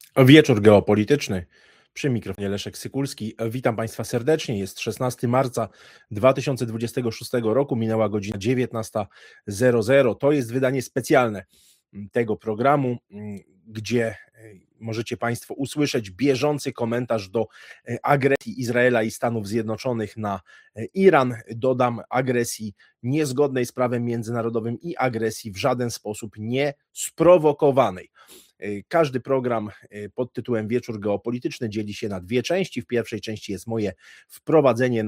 Wieczór geopolityczny. Przy mikrofonie Leszek Sykulski. Witam Państwa serdecznie. Jest 16 marca 2026 roku. Minęła godzina 19:00. To jest wydanie specjalne tego programu, gdzie możecie Państwo usłyszeć bieżący komentarz do agresji Izraela i Stanów Zjednoczonych na Iran. Dodam, agresji niezgodnej z prawem międzynarodowym i agresji w żaden sposób nie sprowokowanej. Każdy program pod tytułem Wieczór Geopolityczny dzieli się na dwie części. W pierwszej części jest moje wprowadzenie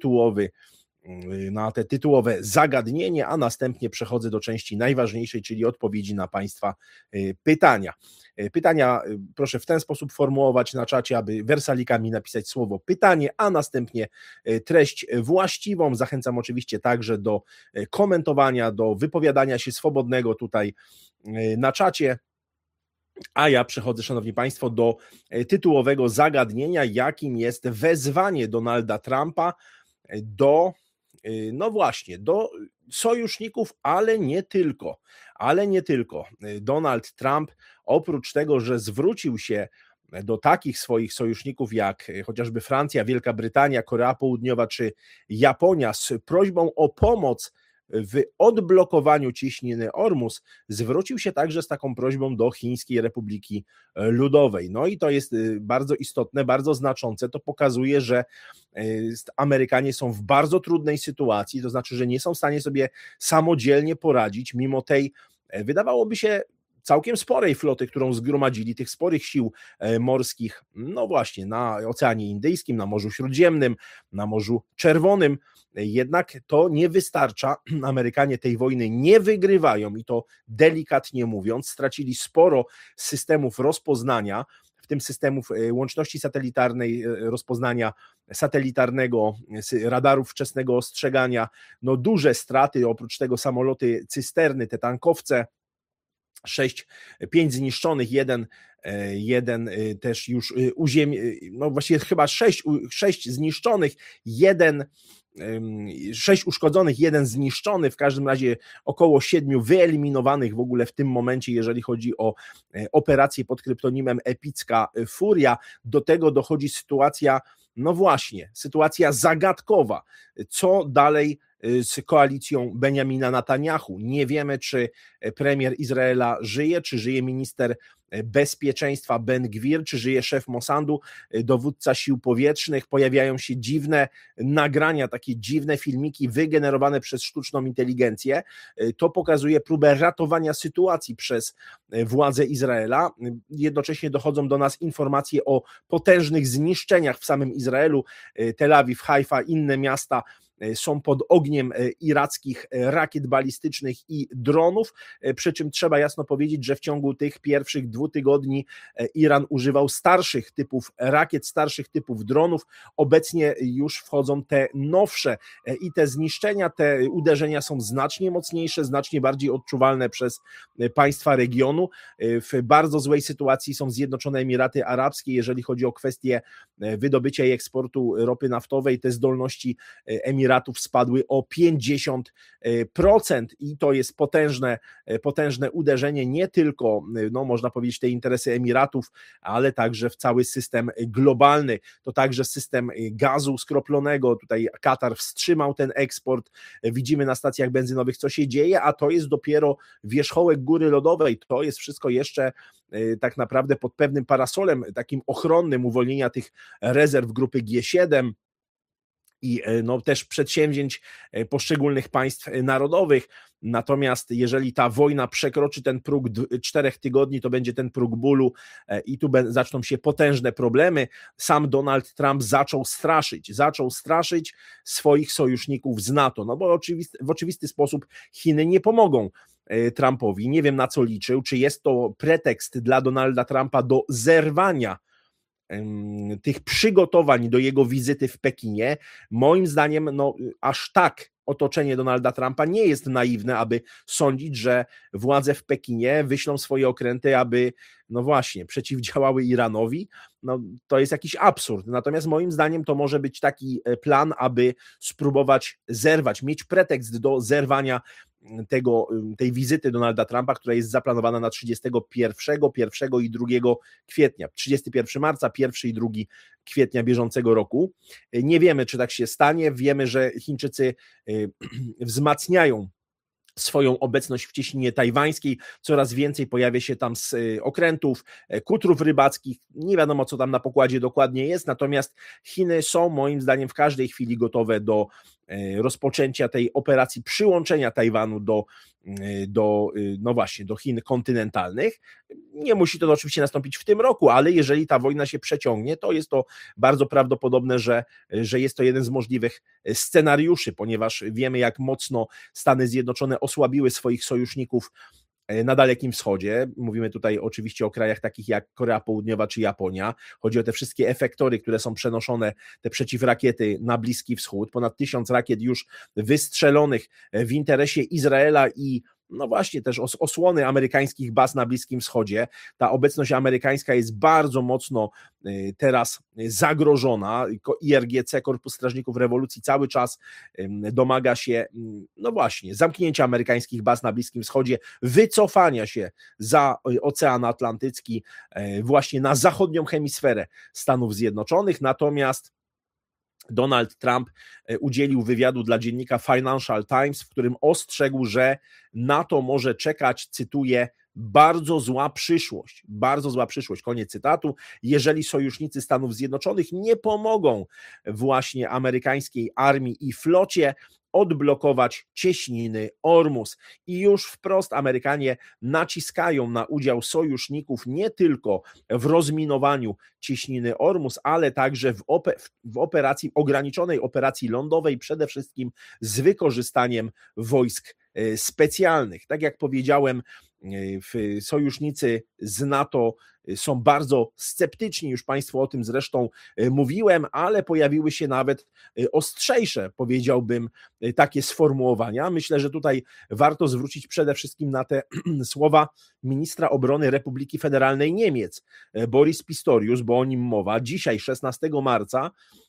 na te tytułowe zagadnienie, a następnie przechodzę do części najważniejszej, czyli odpowiedzi na Państwa pytania. Pytania proszę w ten sposób formułować na czacie, aby wersalikami napisać słowo pytanie, a następnie treść właściwą. Zachęcam oczywiście także do komentowania, do wypowiadania się swobodnego tutaj na czacie. A ja przechodzę, Szanowni Państwo, do tytułowego zagadnienia, jakim jest wezwanie Donalda Trumpa do, no właśnie, do sojuszników, ale nie tylko. Donald Trump, oprócz tego, że zwrócił się do takich swoich sojuszników jak chociażby Francja, Wielka Brytania, Korea Południowa czy Japonia z prośbą o pomoc w odblokowaniu ciśniny Ormus, zwrócił się także z taką prośbą do Chińskiej Republiki Ludowej. No i to jest bardzo istotne, bardzo znaczące. To pokazuje, że Amerykanie są w bardzo trudnej sytuacji, to znaczy, że nie są w stanie sobie samodzielnie poradzić, mimo tej, wydawałoby się, całkiem sporej floty, którą zgromadzili, tych sporych sił morskich, no właśnie, na Oceanie Indyjskim, na Morzu Śródziemnym, na Morzu Czerwonym. Jednak to nie wystarcza. Amerykanie tej wojny nie wygrywają i to delikatnie mówiąc. Stracili sporo systemów rozpoznania, w tym systemów łączności satelitarnej, rozpoznania satelitarnego, radarów wczesnego ostrzegania. No duże straty, oprócz tego samoloty cysterny, te tankowce, 5 zniszczonych, jeden też już no właściwie chyba 6 zniszczonych, 6 uszkodzonych, 1 zniszczony, w każdym razie około 7 wyeliminowanych w ogóle w tym momencie, jeżeli chodzi o operację pod kryptonimem Epicka Furia. Do tego dochodzi sytuacja, no właśnie, sytuacja zagadkowa. Co dalej z koalicją Benjamina Netanyahu? Nie wiemy, czy premier Izraela żyje, czy żyje minister bezpieczeństwa Ben Gvir, czy żyje szef Mossandu, dowódca sił powietrznych. Pojawiają się dziwne nagrania, takie dziwne filmiki wygenerowane przez sztuczną inteligencję. To pokazuje próbę ratowania sytuacji przez władze Izraela. Jednocześnie dochodzą do nas informacje o potężnych zniszczeniach w samym Izraelu. Tel Awiw, Haifa, inne miasta są pod ogniem irackich rakiet balistycznych i dronów, przy czym trzeba jasno powiedzieć, że w ciągu tych pierwszych 2 tygodni Iran używał starszych typów rakiet, starszych typów dronów. Obecnie już wchodzą te nowsze i te zniszczenia, te uderzenia są znacznie mocniejsze, znacznie bardziej odczuwalne przez państwa regionu. W bardzo złej sytuacji są Zjednoczone Emiraty Arabskie, jeżeli chodzi o kwestię wydobycia i eksportu ropy naftowej. Te zdolności Emiratów spadły o 50% i to jest potężne uderzenie nie tylko, no można powiedzieć, te interesy Emiratów, ale także w cały system globalny. To także system gazu skroplonego. Tutaj Katar wstrzymał ten eksport. Widzimy na stacjach benzynowych, co się dzieje, a to jest dopiero wierzchołek góry lodowej. To jest wszystko jeszcze tak naprawdę pod pewnym parasolem takim ochronnym uwolnienia tych rezerw grupy G7 i no, też przedsięwzięć poszczególnych państw narodowych. Natomiast jeżeli ta wojna przekroczy ten próg 4 tygodni, to będzie ten próg bólu i tu zaczną się potężne problemy. Sam Donald Trump zaczął straszyć swoich sojuszników z NATO, no bo w oczywisty sposób Chiny nie pomogą Trumpowi. Nie wiem, na co liczył, czy jest to pretekst dla Donalda Trumpa do zerwania tych przygotowań do jego wizyty w Pekinie. Moim zdaniem, no aż tak otoczenie Donalda Trumpa nie jest naiwne, aby sądzić, że władze w Pekinie wyślą swoje okręty, aby, no właśnie, przeciwdziałały Iranowi. No, to jest jakiś absurd. Natomiast moim zdaniem to może być taki plan, aby spróbować zerwać, mieć pretekst do zerwania tej wizyty Donalda Trumpa, która jest zaplanowana na 31, 1 i 2 kwietnia, 31 marca, 1 i 2 kwietnia bieżącego roku. Nie wiemy, czy tak się stanie. Wiemy, że Chińczycy wzmacniają swoją obecność w cieśninie tajwańskiej, coraz więcej pojawia się tam z okrętów, kutrów rybackich, nie wiadomo co tam na pokładzie dokładnie jest, natomiast Chiny są moim zdaniem w każdej chwili gotowe do rozpoczęcia tej operacji przyłączenia Tajwanu do Chin kontynentalnych. Nie musi to oczywiście nastąpić w tym roku, ale jeżeli ta wojna się przeciągnie, to jest to bardzo prawdopodobne, że jest to jeden z możliwych scenariuszy, ponieważ wiemy, jak mocno Stany Zjednoczone osłabiły swoich sojuszników na Dalekim Wschodzie. Mówimy tutaj oczywiście o krajach takich jak Korea Południowa czy Japonia. Chodzi o te wszystkie efektory, które są przenoszone, te przeciwrakiety na Bliski Wschód. Ponad 1000 rakiet już wystrzelonych w interesie Izraela i no właśnie też osłony amerykańskich baz na Bliskim Wschodzie. Ta obecność amerykańska jest bardzo mocno teraz zagrożona. IRGC, Korpus Strażników Rewolucji, cały czas domaga się, no właśnie, zamknięcia amerykańskich baz na Bliskim Wschodzie, wycofania się za Ocean Atlantycki, właśnie na zachodnią hemisferę Stanów Zjednoczonych. Natomiast Donald Trump udzielił wywiadu dla dziennika Financial Times, w którym ostrzegł, że NATO może czekać, cytuję, bardzo zła przyszłość, koniec cytatu, jeżeli sojusznicy Stanów Zjednoczonych nie pomogą właśnie amerykańskiej armii i flocie odblokować cieśniny Ormus. I już wprost Amerykanie naciskają na udział sojuszników nie tylko w rozminowaniu cieśniny Ormus, ale także w operacji, ograniczonej operacji lądowej, przede wszystkim z wykorzystaniem wojsk specjalnych. Tak jak powiedziałem, sojusznicy z NATO są bardzo sceptyczni, już Państwu o tym zresztą mówiłem, ale pojawiły się nawet ostrzejsze, powiedziałbym, takie sformułowania. Myślę, że tutaj warto zwrócić przede wszystkim na te słowa ministra obrony Republiki Federalnej Niemiec, Boris Pistorius, bo o nim mowa. Dzisiaj, 16 marca,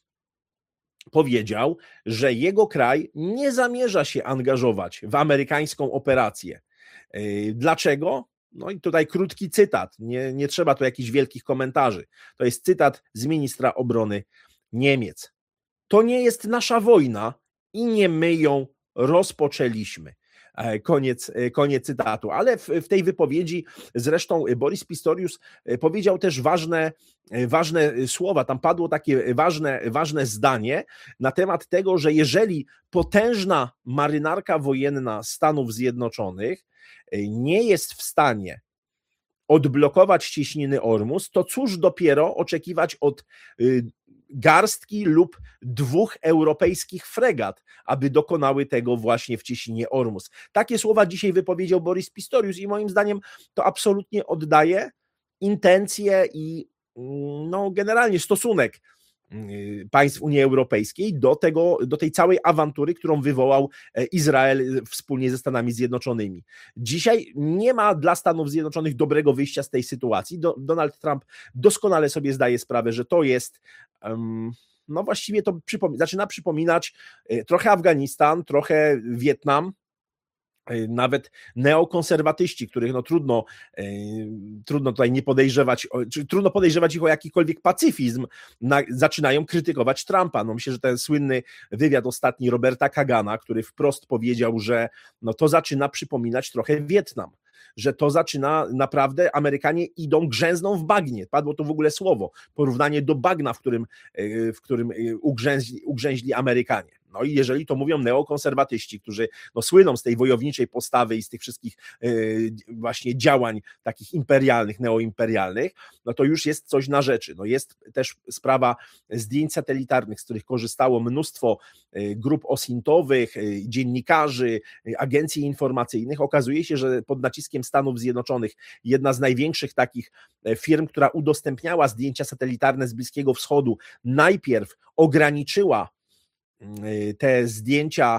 powiedział, że jego kraj nie zamierza się angażować w amerykańską operację. Dlaczego? No i tutaj krótki cytat, nie trzeba tu jakichś wielkich komentarzy. To jest cytat z ministra obrony Niemiec. To nie jest nasza wojna i nie my ją rozpoczęliśmy. Koniec cytatu. Ale w tej wypowiedzi zresztą Boris Pistorius powiedział też ważne słowa. Tam padło takie ważne zdanie na temat tego, że jeżeli potężna marynarka wojenna Stanów Zjednoczonych nie jest w stanie odblokować cieśniny Ormus, to cóż dopiero oczekiwać od garstki lub 2 europejskich fregat, aby dokonały tego właśnie w cieśninie Ormus. Takie słowa dzisiaj wypowiedział Boris Pistorius i moim zdaniem to absolutnie oddaje intencje i no, generalnie stosunek państw Unii Europejskiej do tej całej awantury, którą wywołał Izrael wspólnie ze Stanami Zjednoczonymi. Dzisiaj nie ma dla Stanów Zjednoczonych dobrego wyjścia z tej sytuacji. Donald Trump doskonale sobie zdaje sprawę, że to jest, no właściwie to zaczyna przypominać trochę Afganistan, trochę Wietnam, nawet neokonserwatyści, których no trudno tutaj nie podejrzewać, czy trudno podejrzewać ich o jakikolwiek pacyfizm, zaczynają krytykować Trumpa. No myślę, że ten słynny wywiad ostatni Roberta Kagana, który wprost powiedział, że no to zaczyna przypominać trochę Wietnam, że to zaczyna naprawdę, Amerykanie grzęzną w bagnie. Padło to w ogóle słowo, porównanie do bagna, w którym ugrzęźli Amerykanie. No i jeżeli to mówią neokonserwatyści, którzy no, słyną z tej wojowniczej postawy i z tych wszystkich właśnie działań takich imperialnych, neoimperialnych, no to już jest coś na rzeczy. No jest też sprawa zdjęć satelitarnych, z których korzystało mnóstwo grup osintowych, dziennikarzy, agencji informacyjnych. Okazuje się, że pod naciskiem Stanów Zjednoczonych jedna z największych takich firm, która udostępniała zdjęcia satelitarne z Bliskiego Wschodu, najpierw ograniczyła te zdjęcia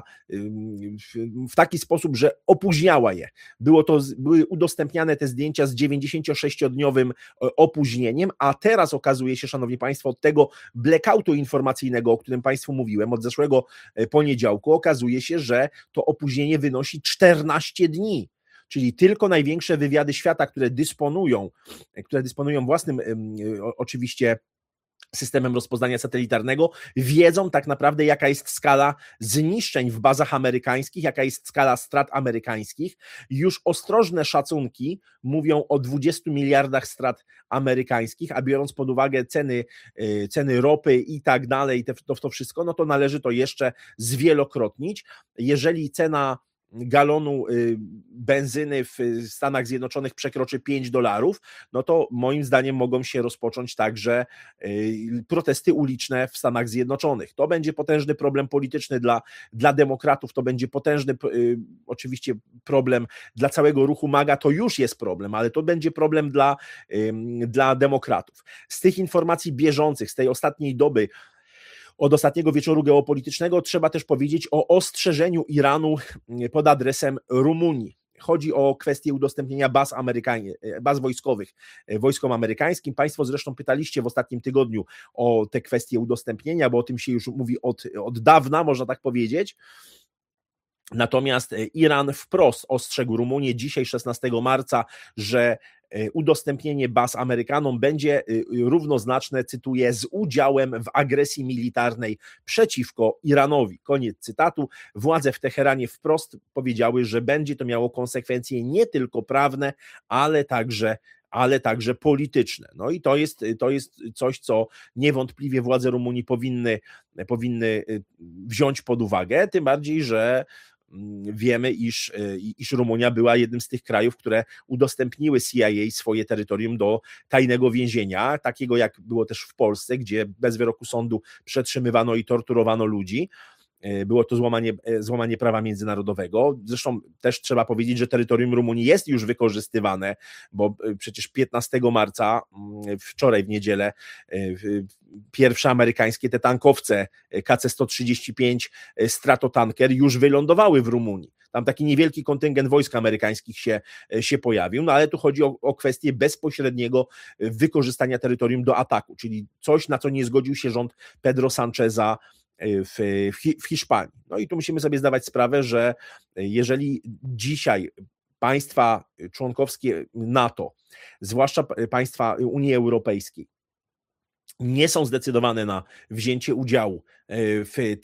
w taki sposób, że opóźniała je. Były udostępniane te zdjęcia z 96-dniowym opóźnieniem, a teraz okazuje się, szanowni państwo, od tego blackoutu informacyjnego, o którym państwu mówiłem, od zeszłego poniedziałku, okazuje się, że to opóźnienie wynosi 14 dni. Czyli tylko największe wywiady świata, które dysponują własnym oczywiście systemem rozpoznania satelitarnego, wiedzą tak naprawdę, jaka jest skala zniszczeń w bazach amerykańskich, jaka jest skala strat amerykańskich. Już ostrożne szacunki mówią o 20 miliardach strat amerykańskich, a biorąc pod uwagę ceny ropy i tak dalej, to wszystko, no to należy to jeszcze zwielokrotnić. Jeżeli cena galonu benzyny w Stanach Zjednoczonych przekroczy $5, no to moim zdaniem mogą się rozpocząć także protesty uliczne w Stanach Zjednoczonych. To będzie potężny problem polityczny dla demokratów, to będzie potężny oczywiście problem dla całego ruchu MAGA, to już jest problem, ale to będzie problem dla demokratów. Z tych informacji bieżących, z tej ostatniej doby, od ostatniego wieczoru geopolitycznego, trzeba też powiedzieć o ostrzeżeniu Iranu pod adresem Rumunii. Chodzi o kwestię udostępnienia baz wojskowych wojskom amerykańskim. Państwo zresztą pytaliście w ostatnim tygodniu o te kwestie udostępnienia, bo o tym się już mówi od dawna, można tak powiedzieć. Natomiast Iran wprost ostrzegł Rumunię dzisiaj, 16 marca, że udostępnienie baz Amerykanom będzie równoznaczne, cytuję, z udziałem w agresji militarnej przeciwko Iranowi. Koniec cytatu. Władze w Teheranie wprost powiedziały, że będzie to miało konsekwencje nie tylko prawne, ale także polityczne. No i to jest coś, co niewątpliwie władze Rumunii powinny wziąć pod uwagę, tym bardziej, że wiemy, iż Rumunia była jednym z tych krajów, które udostępniły CIA swoje terytorium do tajnego więzienia, takiego jak było też w Polsce, gdzie bez wyroku sądu przetrzymywano i torturowano ludzi. Było to złamanie prawa międzynarodowego. Zresztą też trzeba powiedzieć, że terytorium Rumunii jest już wykorzystywane, bo przecież 15 marca, wczoraj w niedzielę, pierwsze amerykańskie te tankowce KC-135 Stratotanker już wylądowały w Rumunii. Tam taki niewielki kontyngent wojsk amerykańskich się pojawił, no ale tu chodzi o kwestię bezpośredniego wykorzystania terytorium do ataku, czyli coś, na co nie zgodził się rząd Pedro Sancheza w Hiszpanii. No i tu musimy sobie zdawać sprawę, że jeżeli dzisiaj państwa członkowskie NATO, zwłaszcza państwa Unii Europejskiej, nie są zdecydowane na wzięcie udziału w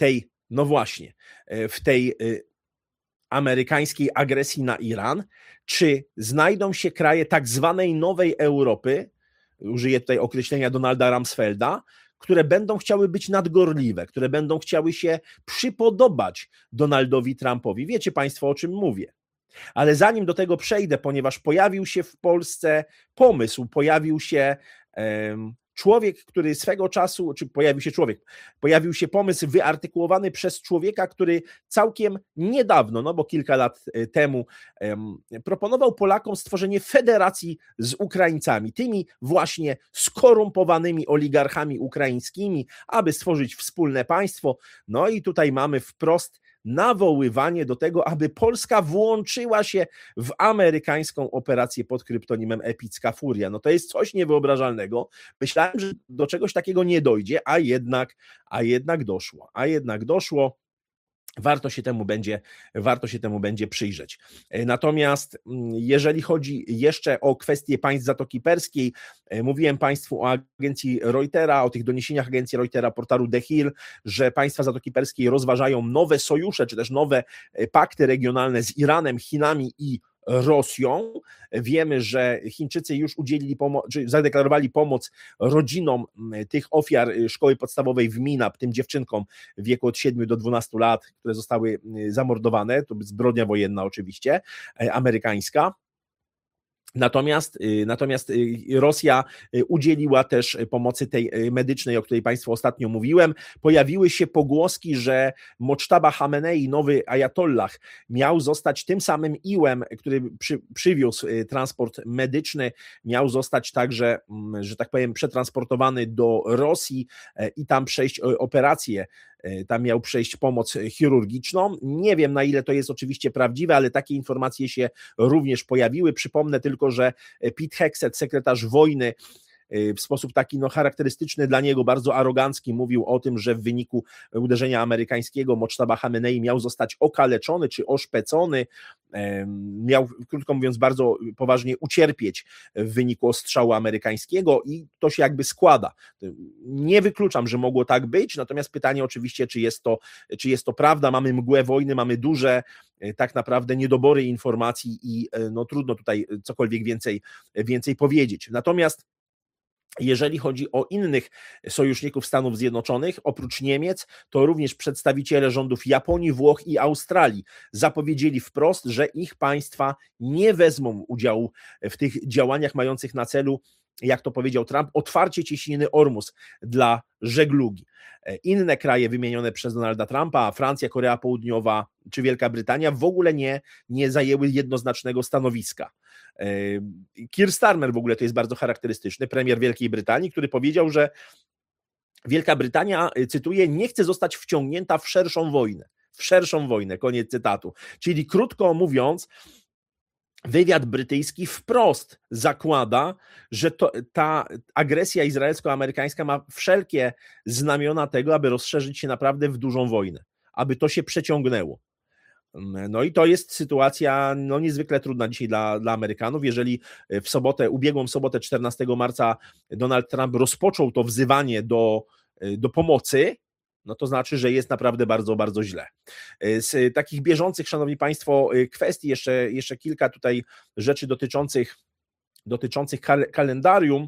tej amerykańskiej agresji na Iran, czy znajdą się kraje tak zwanej nowej Europy, użyję tutaj określenia Donalda Rumsfelda, które będą chciały być nadgorliwe, które będą chciały się przypodobać Donaldowi Trumpowi. Wiecie państwo, o czym mówię. Ale zanim do tego przejdę, ponieważ pojawił się w Polsce pomysł, pojawił się człowiek, który swego czasu, pojawił się pomysł wyartykułowany przez człowieka, który całkiem niedawno, no bo kilka lat temu, proponował Polakom stworzenie federacji z Ukraińcami, tymi właśnie skorumpowanymi oligarchami ukraińskimi, aby stworzyć wspólne państwo. No i tutaj mamy wprost nawoływanie do tego, aby Polska włączyła się w amerykańską operację pod kryptonimem Epicka Furia. No to jest coś niewyobrażalnego. Myślałem, że do czegoś takiego nie dojdzie, a jednak doszło. Warto się temu będzie przyjrzeć. Natomiast jeżeli chodzi jeszcze o kwestię państw Zatoki Perskiej, mówiłem państwu o agencji Reutera, o tych doniesieniach agencji Reutera, portalu The Hill, że państwa Zatoki Perskiej rozważają nowe sojusze, czy też nowe pakty regionalne z Iranem, Chinami i Rosją. Wiemy, że Chińczycy już zadeklarowali pomoc rodzinom tych ofiar szkoły podstawowej w Minab, tym dziewczynkom w wieku od 7 do 12 lat, które zostały zamordowane. To zbrodnia wojenna oczywiście, amerykańska. Natomiast Rosja udzieliła też pomocy tej medycznej, o której państwu ostatnio mówiłem. Pojawiły się pogłoski, że Mochtaba Hamenei, nowy ajatollah, miał zostać tym samym iłem, który przywiózł transport medyczny, miał zostać także, że tak powiem, przetransportowany do Rosji i tam przejść operację tam miał przejść pomoc chirurgiczną. Nie wiem, na ile to jest oczywiście prawdziwe, ale takie informacje się również pojawiły. Przypomnę tylko, że Pete Hegseth, sekretarz wojny, w sposób taki charakterystyczny dla niego, bardzo arogancki, mówił o tym, że w wyniku uderzenia amerykańskiego Mochtaba Hamenei miał zostać okaleczony czy oszpecony, miał, krótko mówiąc, bardzo poważnie ucierpieć w wyniku ostrzału amerykańskiego i to się jakby składa. Nie wykluczam, że mogło tak być, natomiast pytanie oczywiście, czy jest to prawda. Mamy mgłę wojny, mamy duże tak naprawdę niedobory informacji i trudno tutaj cokolwiek więcej powiedzieć. Natomiast jeżeli chodzi o innych sojuszników Stanów Zjednoczonych, oprócz Niemiec, to również przedstawiciele rządów Japonii, Włoch i Australii zapowiedzieli wprost, że ich państwa nie wezmą udziału w tych działaniach mających na celu, jak to powiedział Trump, otwarcie cieśniny Ormus dla żeglugi. Inne kraje wymienione przez Donalda Trumpa, Francja, Korea Południowa czy Wielka Brytania, w ogóle nie zajęły jednoznacznego stanowiska. Keir Starmer w ogóle to jest bardzo charakterystyczny, premier Wielkiej Brytanii, który powiedział, że Wielka Brytania, cytuję, nie chce zostać wciągnięta w szerszą wojnę, koniec cytatu. Czyli krótko mówiąc, wywiad brytyjski wprost zakłada, że ta agresja izraelsko-amerykańska ma wszelkie znamiona tego, aby rozszerzyć się naprawdę w dużą wojnę, aby to się przeciągnęło. No i to jest sytuacja niezwykle trudna dzisiaj dla Amerykanów. Jeżeli ubiegłą sobotę 14 marca Donald Trump rozpoczął to wzywanie do pomocy, no to znaczy, że jest naprawdę bardzo, bardzo źle. Z takich bieżących, szanowni państwo, kwestii jeszcze kilka tutaj rzeczy dotyczących kalendarium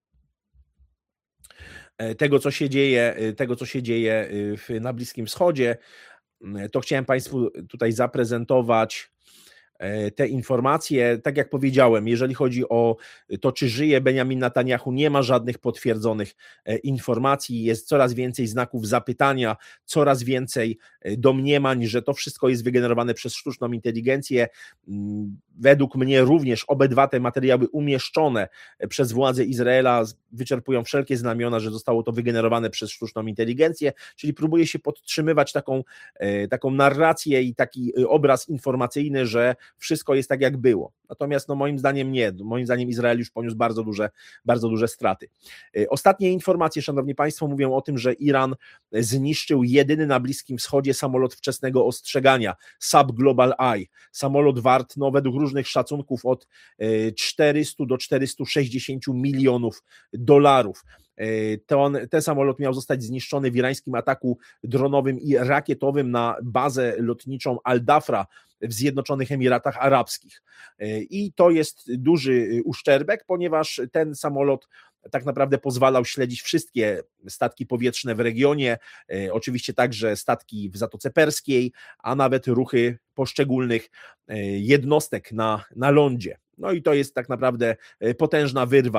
tego, co się dzieje na Bliskim Wschodzie. To chciałem państwu tutaj zaprezentować te informacje. Tak jak powiedziałem, jeżeli chodzi o to, czy żyje Benjamin Netanyahu, nie ma żadnych potwierdzonych informacji, jest coraz więcej znaków zapytania, coraz więcej domniemań, że to wszystko jest wygenerowane przez sztuczną inteligencję. Według mnie również obydwa te materiały umieszczone przez władze Izraela wyczerpują wszelkie znamiona, że zostało to wygenerowane przez sztuczną inteligencję, czyli próbuje się podtrzymywać taką narrację i taki obraz informacyjny, że wszystko jest tak, jak było. Natomiast moim zdaniem nie. Moim zdaniem Izrael już poniósł bardzo duże straty. Ostatnie informacje, szanowni państwo, mówią o tym, że Iran zniszczył jedyny na Bliskim Wschodzie samolot wczesnego ostrzegania, Sub Global Eye. Samolot wart, według różnych szacunków, od 400 do 460 milionów dolarów. Ten samolot miał zostać zniszczony w irańskim ataku dronowym i rakietowym na bazę lotniczą Al-Dafra w Zjednoczonych Emiratach Arabskich. I to jest duży uszczerbek, ponieważ ten samolot tak naprawdę pozwalał śledzić wszystkie statki powietrzne w regionie, oczywiście także statki w Zatoce Perskiej, a nawet ruchy poszczególnych jednostek na lądzie. No i to jest tak naprawdę potężna wyrwa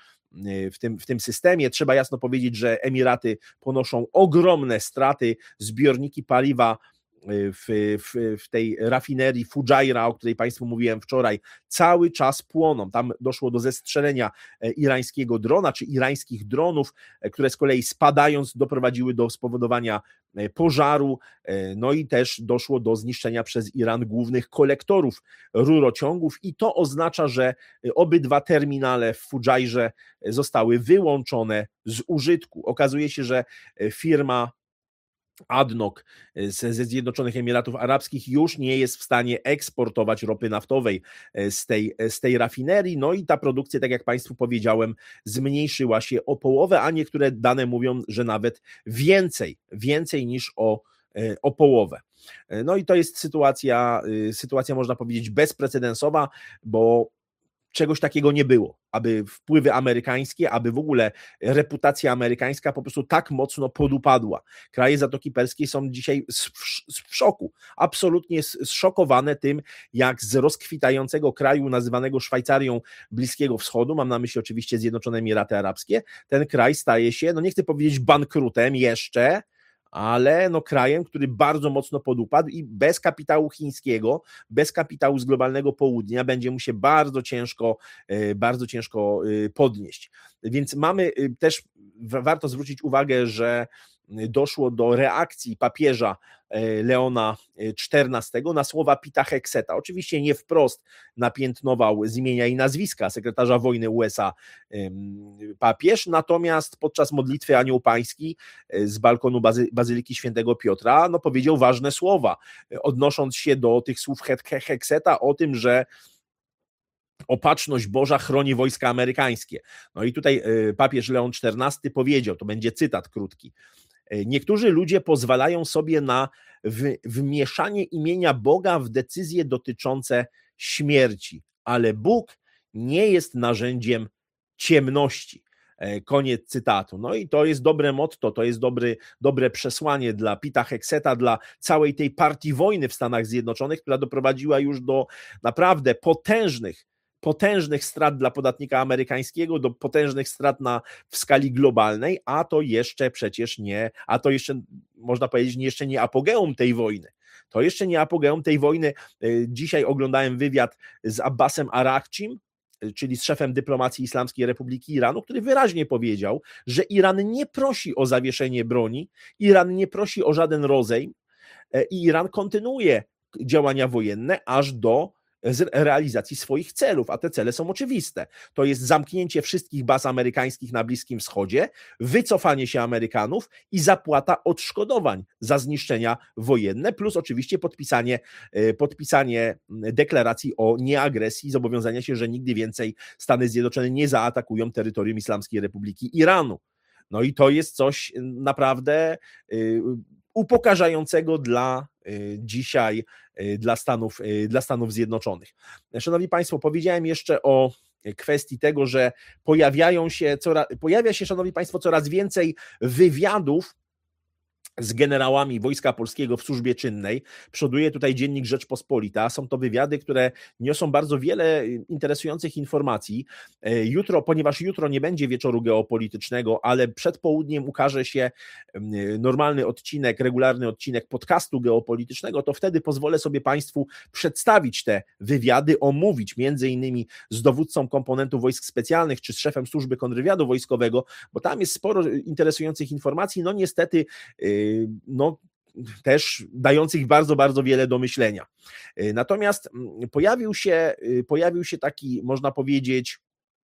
w tym systemie. Trzeba jasno powiedzieć, że Emiraty ponoszą ogromne straty, zbiorniki paliwa w tej rafinerii Fujairah, o której państwu mówiłem wczoraj, cały czas płoną. Tam doszło do zestrzelenia irańskiego drona, czy irańskich dronów, które z kolei spadając doprowadziły do spowodowania pożaru, no i też doszło do zniszczenia przez Iran głównych kolektorów rurociągów i to oznacza, że obydwa terminale w Fujairze zostały wyłączone z użytku. Okazuje się, że firma ADNOC ze Zjednoczonych Emiratów Arabskich już nie jest w stanie eksportować ropy naftowej z tej rafinerii, no i ta produkcja, tak jak państwu powiedziałem, zmniejszyła się o połowę, a niektóre dane mówią, że nawet więcej niż o połowę. No i to jest sytuacja można powiedzieć bezprecedensowa, bo czegoś takiego nie było, aby wpływy amerykańskie, aby w ogóle reputacja amerykańska po prostu tak mocno podupadła. Kraje Zatoki Perskiej są dzisiaj w szoku, absolutnie zszokowane tym, jak z rozkwitającego kraju nazywanego Szwajcarią Bliskiego Wschodu, mam na myśli oczywiście Zjednoczone Emiraty Arabskie, ten kraj staje się, nie chcę powiedzieć bankrutem jeszcze, ale krajem, który bardzo mocno podupadł i bez kapitału chińskiego, bez kapitału z globalnego południa będzie mu się bardzo ciężko podnieść. Więc mamy też, warto zwrócić uwagę, że doszło do reakcji papieża Leona XIV na słowa Pita Hegseta. Oczywiście nie wprost napiętnował z imienia i nazwiska sekretarza wojny USA papież, natomiast podczas modlitwy Anioł Pański z balkonu Bazyliki Świętego Piotra powiedział ważne słowa, odnosząc się do tych słów Hegseta o tym, że opatrzność Boża chroni wojska amerykańskie. No i tutaj papież Leon XIV powiedział, to będzie cytat krótki: niektórzy ludzie pozwalają sobie na wmieszanie imienia Boga w decyzje dotyczące śmierci, ale Bóg nie jest narzędziem ciemności. Koniec cytatu. No i to jest dobre motto, to jest dobre przesłanie dla Pita Hegseta, dla całej tej partii wojny w Stanach Zjednoczonych, która doprowadziła już do naprawdę potężnych strat dla podatnika amerykańskiego, do potężnych strat w skali globalnej, a to jeszcze można powiedzieć, jeszcze nie apogeum tej wojny. To jeszcze nie apogeum tej wojny. Dzisiaj oglądałem wywiad z Abbasem Araghchim, czyli z szefem dyplomacji Islamskiej Republiki Iranu, który wyraźnie powiedział, że Iran nie prosi o zawieszenie broni, Iran nie prosi o żaden rozejm i Iran kontynuuje działania wojenne aż do realizacji swoich celów, a te cele są oczywiste. To jest zamknięcie wszystkich baz amerykańskich na Bliskim Wschodzie, wycofanie się Amerykanów i zapłata odszkodowań za zniszczenia wojenne, plus oczywiście podpisanie deklaracji o nieagresji, zobowiązania się, że nigdy więcej Stany Zjednoczone nie zaatakują terytorium Islamskiej Republiki Iranu. No i to jest coś naprawdę upokarzającego dzisiaj dla Stanów Zjednoczonych. Szanowni Państwo, powiedziałem jeszcze o kwestii tego, że pojawia się, szanowni Państwo, coraz więcej wywiadów z generałami Wojska Polskiego w służbie czynnej. Przoduje tutaj dziennik Rzeczpospolita. Są to wywiady, które niosą bardzo wiele interesujących informacji. Ponieważ jutro nie będzie wieczoru geopolitycznego, ale przed południem ukaże się regularny odcinek podcastu geopolitycznego, to wtedy pozwolę sobie Państwu przedstawić te wywiady, omówić między innymi z dowódcą komponentu wojsk specjalnych, czy z szefem służby kontrwywiadu wojskowego, bo tam jest sporo interesujących informacji, no niestety też dających bardzo, bardzo wiele do myślenia. Natomiast pojawił się taki, można powiedzieć,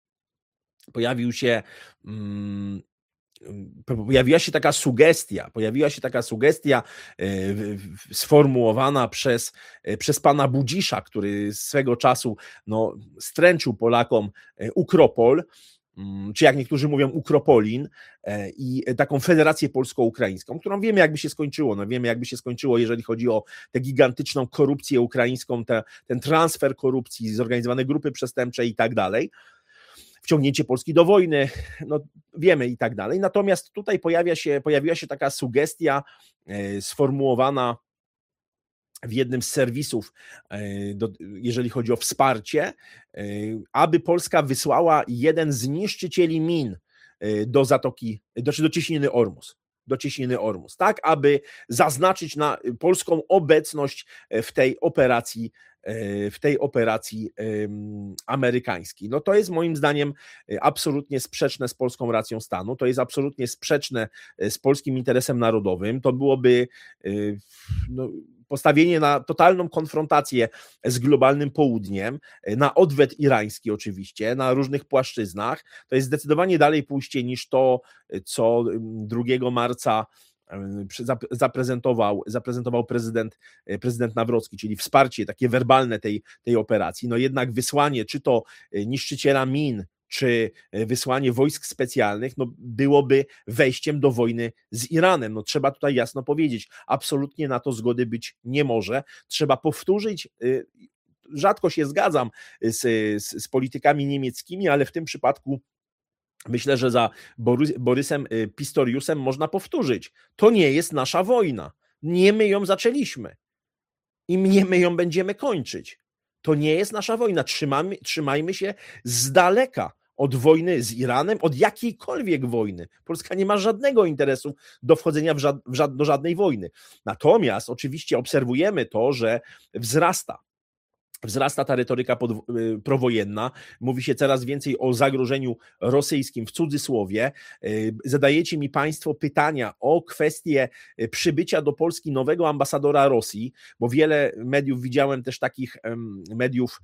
pojawiła się taka sugestia sformułowana przez pana Budzisza, który swego czasu stręczył Polakom Ukropol, czy jak niektórzy mówią Ukropolin, i taką Federację Polsko-Ukraińską, którą wiemy jakby się skończyło. Wiemy jakby się skończyło, jeżeli chodzi o tę gigantyczną korupcję ukraińską, ten transfer korupcji, zorganizowane grupy przestępcze i tak dalej, wciągnięcie Polski do wojny, wiemy i tak dalej. Natomiast tutaj pojawiła się taka sugestia sformułowana w jednym z serwisów, jeżeli chodzi o wsparcie, aby Polska wysłała jeden z niszczycieli min do Cieśniny Ormus, tak aby zaznaczyć na polską obecność w tej operacji amerykańskiej. To jest moim zdaniem absolutnie sprzeczne z polską racją stanu, to jest absolutnie sprzeczne z polskim interesem narodowym, to byłoby postawienie na totalną konfrontację z globalnym południem, na odwet irański oczywiście, na różnych płaszczyznach. To jest zdecydowanie dalej pójście niż to, co 2 marca zaprezentował prezydent Nawrocki, czyli wsparcie takie werbalne tej operacji. Jednak wysłanie czy to niszczyciela min, czy wysłanie wojsk specjalnych byłoby wejściem do wojny z Iranem. Trzeba tutaj jasno powiedzieć, absolutnie na to zgody być nie może. Trzeba powtórzyć, rzadko się zgadzam z politykami niemieckimi, ale w tym przypadku myślę, że za Borysem Pistoriusem można powtórzyć. To nie jest nasza wojna. Nie my ją zaczęliśmy i nie my ją będziemy kończyć. To nie jest nasza wojna. Trzymajmy się z daleka od wojny z Iranem, od jakiejkolwiek wojny. Polska nie ma żadnego interesu do wchodzenia do żadnej wojny. Natomiast oczywiście obserwujemy to, że wzrasta Wzrasta ta retoryka prowojenna, mówi się coraz więcej o zagrożeniu rosyjskim w cudzysłowie. Zadajecie mi Państwo pytania o kwestię przybycia do Polski nowego ambasadora Rosji, bo wiele mediów, widziałem też takich mediów,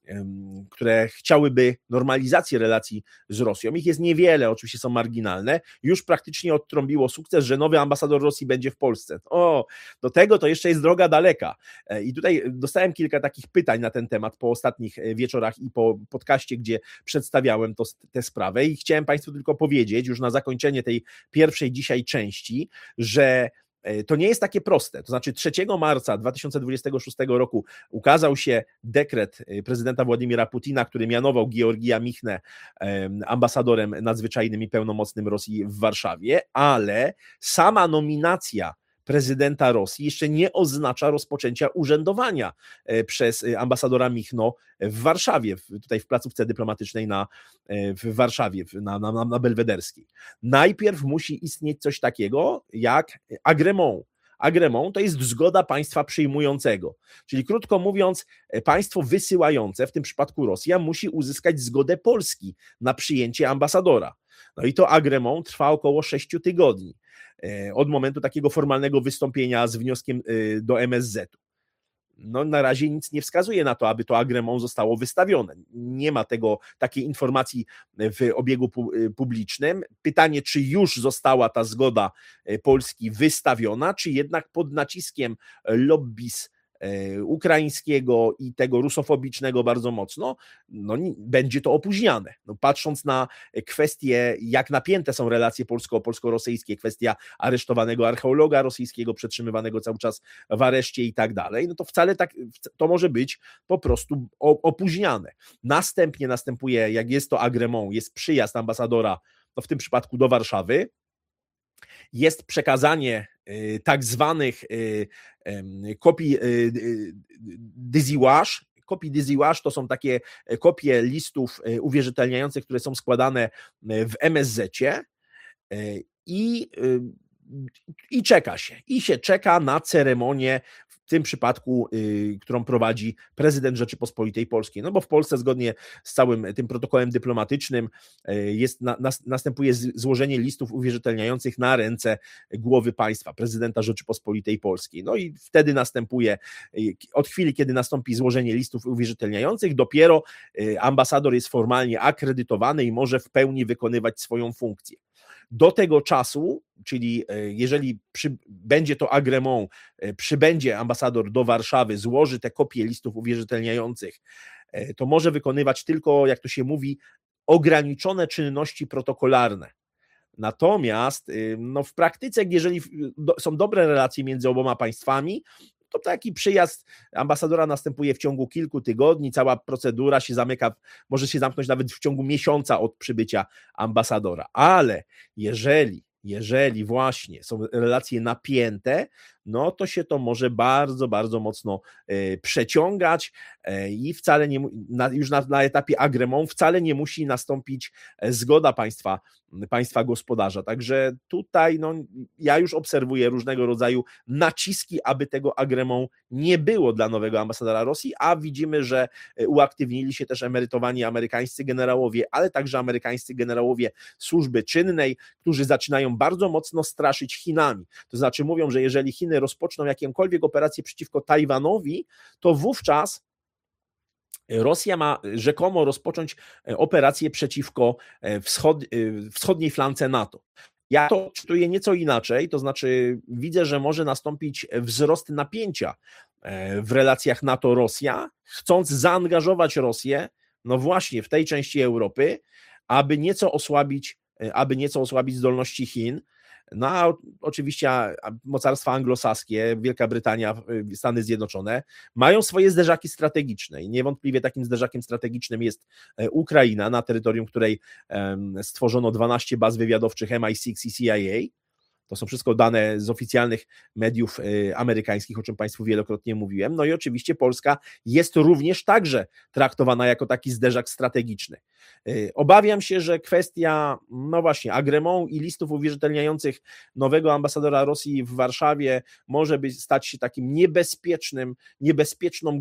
które chciałyby normalizacji relacji z Rosją. Ich jest niewiele, oczywiście są marginalne. Już praktycznie odtrąbiło sukces, że nowy ambasador Rosji będzie w Polsce. Do tego to jeszcze jest droga daleka. I tutaj dostałem kilka takich pytań na ten temat po ostatnich wieczorach i po podcaście, gdzie przedstawiałem tę sprawę i chciałem Państwu tylko powiedzieć już na zakończenie tej pierwszej dzisiaj części, że to nie jest takie proste. To znaczy 3 marca 2026 roku ukazał się dekret prezydenta Władimira Putina, który mianował Georgija Michnę ambasadorem nadzwyczajnym i pełnomocnym Rosji w Warszawie, ale sama nominacja prezydenta Rosji jeszcze nie oznacza rozpoczęcia urzędowania przez ambasadora Michno w Warszawie, tutaj w placówce dyplomatycznej w Warszawie, na Belwederskiej. Najpierw musi istnieć coś takiego jak agrément. Agrément to jest zgoda państwa przyjmującego, czyli krótko mówiąc, państwo wysyłające, w tym przypadku Rosja, musi uzyskać zgodę Polski na przyjęcie ambasadora. No i to agrément trwa około 6 tygodni od momentu takiego formalnego wystąpienia z wnioskiem do MSZ-u. No, na razie nic nie wskazuje na to, aby to agrément zostało wystawione. Nie ma takiej informacji w obiegu publicznym. Pytanie, czy już została ta zgoda Polski wystawiona, czy jednak pod naciskiem lobbys ukraińskiego i tego rusofobicznego bardzo mocno, będzie to opóźniane. Patrząc na kwestie, jak napięte są relacje polsko-rosyjskie, kwestia aresztowanego archeologa rosyjskiego, przetrzymywanego cały czas w areszcie i tak dalej, to wcale tak, to może być po prostu opóźniane. Następnie następuje, jak jest to agrément, jest przyjazd ambasadora, w tym przypadku do Warszawy, jest przekazanie tak zwanych kopii deziłaż. Kopii deziłaż to są takie kopie listów uwierzytelniających, które są składane w MSZ-cie i czeka się. I się czeka na ceremonię, w tym przypadku, którą prowadzi prezydent Rzeczypospolitej Polskiej. No bo w Polsce zgodnie z całym tym protokołem dyplomatycznym następuje złożenie listów uwierzytelniających na ręce głowy państwa, prezydenta Rzeczypospolitej Polskiej. No i wtedy następuje, od chwili, kiedy nastąpi złożenie listów uwierzytelniających, dopiero ambasador jest formalnie akredytowany i może w pełni wykonywać swoją funkcję. Do tego czasu, czyli jeżeli będzie to agrément, przybędzie ambasador do Warszawy, złoży te kopie listów uwierzytelniających, to może wykonywać tylko, jak to się mówi, ograniczone czynności protokolarne. Natomiast w praktyce, jeżeli są dobre relacje między oboma państwami, to taki przyjazd ambasadora następuje w ciągu kilku tygodni, cała procedura się zamyka, może się zamknąć nawet w ciągu miesiąca od przybycia ambasadora, ale jeżeli właśnie są relacje napięte, no to się to może bardzo, bardzo mocno przeciągać i wcale nie, już na etapie agrément wcale nie musi nastąpić zgoda państwa gospodarza. Także tutaj ja już obserwuję różnego rodzaju naciski, aby tego agrément nie było dla nowego ambasadora Rosji, a widzimy, że uaktywnili się też emerytowani amerykańscy generałowie, ale także amerykańscy generałowie służby czynnej, którzy zaczynają bardzo mocno straszyć Chinami. To znaczy mówią, że jeżeli Chiny rozpoczną jakąkolwiek operację przeciwko Tajwanowi, to wówczas Rosja ma rzekomo rozpocząć operację przeciwko wschodniej flance NATO. Ja to czytuję nieco inaczej, to znaczy widzę, że może nastąpić wzrost napięcia w relacjach NATO-Rosja, chcąc zaangażować Rosję, właśnie w tej części Europy, aby nieco osłabić zdolności Chin. A oczywiście mocarstwa anglosaskie, Wielka Brytania, Stany Zjednoczone mają swoje zderzaki strategiczne i niewątpliwie takim zderzakiem strategicznym jest Ukraina, na terytorium której stworzono 12 baz wywiadowczych MI6 i CIA. To są wszystko dane z oficjalnych mediów amerykańskich, o czym Państwu wielokrotnie mówiłem. No i oczywiście Polska jest również także traktowana jako taki zderzak strategiczny. Obawiam się, że kwestia, właśnie, agrément i listów uwierzytelniających nowego ambasadora Rosji w Warszawie może stać się takim niebezpieczną grą.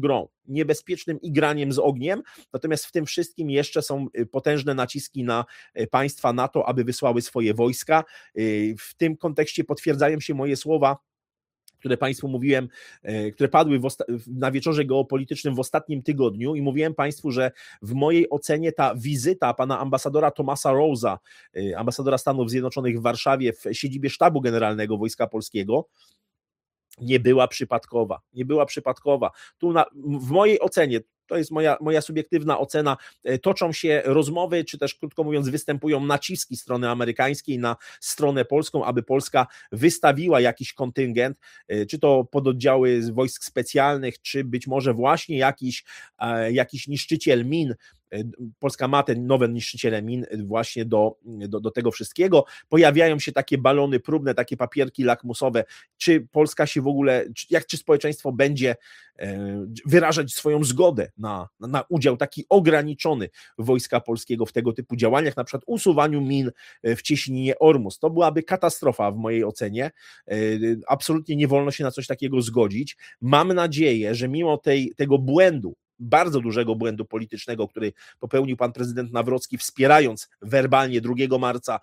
niebezpiecznym igraniem z ogniem, natomiast w tym wszystkim jeszcze są potężne naciski na państwa NATO, aby wysłały swoje wojska. W tym kontekście potwierdzają się moje słowa, które Państwu mówiłem, które padły na wieczorze geopolitycznym w ostatnim tygodniu i mówiłem Państwu, że w mojej ocenie ta wizyta pana ambasadora Thomasa Rose'a, ambasadora Stanów Zjednoczonych w Warszawie w siedzibie Sztabu Generalnego Wojska Polskiego, nie była przypadkowa. Nie była przypadkowa. W mojej ocenie, to jest moja subiektywna ocena, toczą się rozmowy, czy też krótko mówiąc występują naciski strony amerykańskiej na stronę polską, aby Polska wystawiła jakiś kontyngent, czy to pododdziały wojsk specjalnych, czy być może właśnie jakiś niszczyciel min. Polska ma te nowe niszczyciele min właśnie do tego wszystkiego. Pojawiają się takie balony próbne, takie papierki lakmusowe, czy Polska się w ogóle, czy społeczeństwo będzie wyrażać swoją zgodę na udział taki ograniczony Wojska Polskiego w tego typu działaniach, na przykład usuwaniu min w cieśninie Ormus. To byłaby katastrofa w mojej ocenie. Absolutnie nie wolno się na coś takiego zgodzić. Mam nadzieję, że mimo tego błędu, bardzo dużego błędu politycznego, który popełnił pan prezydent Nawrocki, wspierając werbalnie 2 marca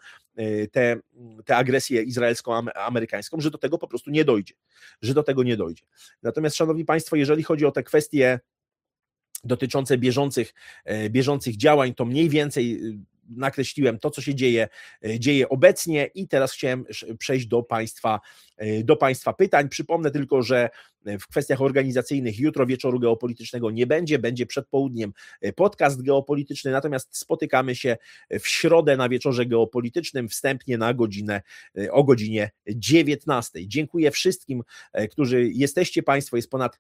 tę agresję izraelsko-amerykańską, że do tego po prostu nie dojdzie. Że do tego nie dojdzie. Natomiast, szanowni państwo, jeżeli chodzi o te kwestie dotyczące bieżących działań, to mniej więcej nakreśliłem to, co się dzieje obecnie i teraz chciałem przejść do państwa pytań. Przypomnę tylko, że w kwestiach organizacyjnych jutro wieczoru geopolitycznego nie będzie przed południem podcast geopolityczny, natomiast spotykamy się w środę na wieczorze geopolitycznym, wstępnie o godzinie 19. Dziękuję wszystkim, którzy jesteście Państwo, jest ponad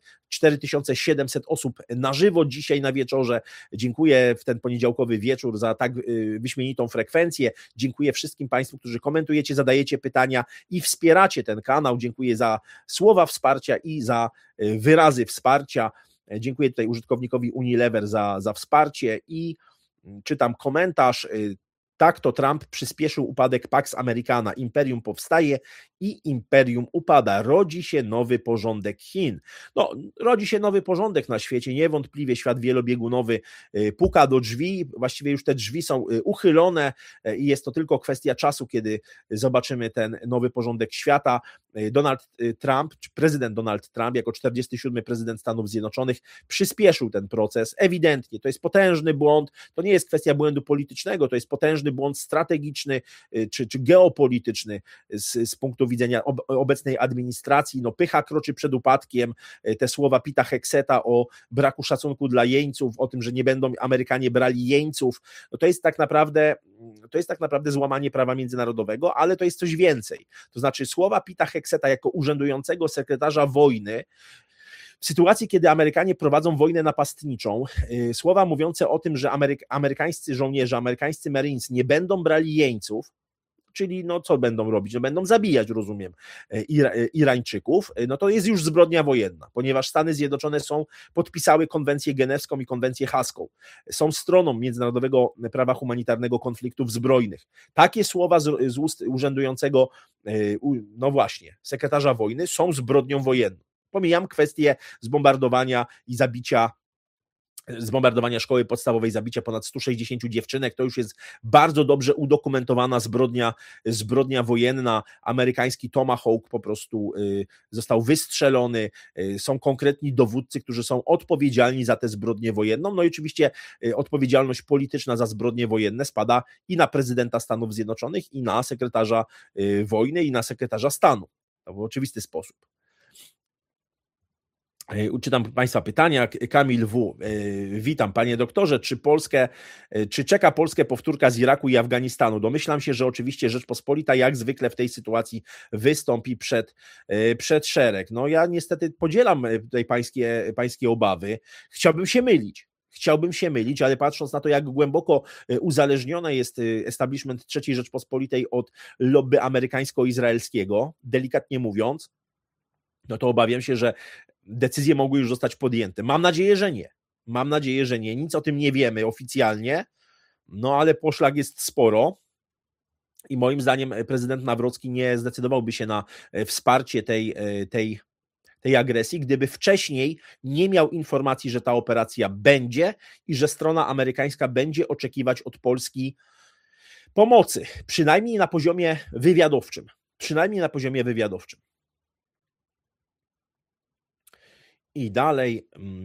4700 osób na żywo dzisiaj na wieczorze. Dziękuję w ten poniedziałkowy wieczór za tak wyśmienitą frekwencję. Dziękuję wszystkim Państwu, którzy komentujecie, zadajecie pytania i wspieracie ten kanał. Dziękuję za słowa wsparcia i za wyrazy wsparcia. Dziękuję tutaj użytkownikowi Unilever za wsparcie i czytam komentarz. Tak, to Trump przyspieszył upadek Pax Americana. Imperium powstaje i imperium upada. Rodzi się nowy porządek Chin. No, rodzi się nowy porządek na świecie. Niewątpliwie świat wielobiegunowy puka do drzwi. Właściwie już te drzwi są uchylone i jest to tylko kwestia czasu, kiedy zobaczymy ten nowy porządek świata. Donald Trump, czy prezydent Donald Trump, jako 47. prezydent Stanów Zjednoczonych, przyspieszył ten proces. Ewidentnie, to jest potężny błąd. To nie jest kwestia błędu politycznego, to jest potężny błąd strategiczny czy geopolityczny z punktu widzenia obecnej administracji. No, pycha kroczy przed upadkiem. Te słowa Pita Hegseta o braku szacunku dla jeńców, o tym, że nie będą Amerykanie brali jeńców, no to jest tak naprawdę złamanie prawa międzynarodowego, ale to jest coś więcej. To znaczy słowa Pita Hegseta jako urzędującego sekretarza wojny w sytuacji, kiedy Amerykanie prowadzą wojnę napastniczą, słowa mówiące o tym, że amerykańscy żołnierze, amerykańscy Marines nie będą brali jeńców, czyli no co będą robić? No będą zabijać, rozumiem, Irańczyków, no to jest już zbrodnia wojenna, ponieważ Stany Zjednoczone podpisały konwencję genewską i konwencję haską, są stroną międzynarodowego prawa humanitarnego konfliktów zbrojnych. Takie słowa z ust urzędującego, no właśnie, sekretarza wojny są zbrodnią wojenną. Pomijam kwestię zbombardowania szkoły podstawowej, zabicia ponad 160 dziewczynek, to już jest bardzo dobrze udokumentowana zbrodnia wojenna. Amerykański Tomahawk po prostu został wystrzelony, są konkretni dowódcy, którzy są odpowiedzialni za tę zbrodnię wojenną, no i oczywiście odpowiedzialność polityczna za zbrodnie wojenne spada i na prezydenta Stanów Zjednoczonych, i na sekretarza wojny, i na sekretarza stanu, to w oczywisty sposób. Czytam Państwa pytania. Kamil W. Witam, panie doktorze. Czy czeka Polskę powtórka z Iraku i Afganistanu? Domyślam się, że oczywiście Rzeczpospolita jak zwykle w tej sytuacji wystąpi przed szereg. No ja niestety podzielam tutaj pańskie obawy. Chciałbym się mylić, ale patrząc na to, jak głęboko uzależniony jest establishment III Rzeczpospolitej od lobby amerykańsko-izraelskiego, delikatnie mówiąc, no to obawiam się, że decyzje mogły już zostać podjęte. Mam nadzieję, że nie. Nic o tym nie wiemy oficjalnie, no ale poszlak jest sporo i moim zdaniem prezydent Nawrocki nie zdecydowałby się na wsparcie tej agresji, gdyby wcześniej nie miał informacji, że ta operacja będzie i że strona amerykańska będzie oczekiwać od Polski pomocy, przynajmniej na poziomie wywiadowczym. I dalej.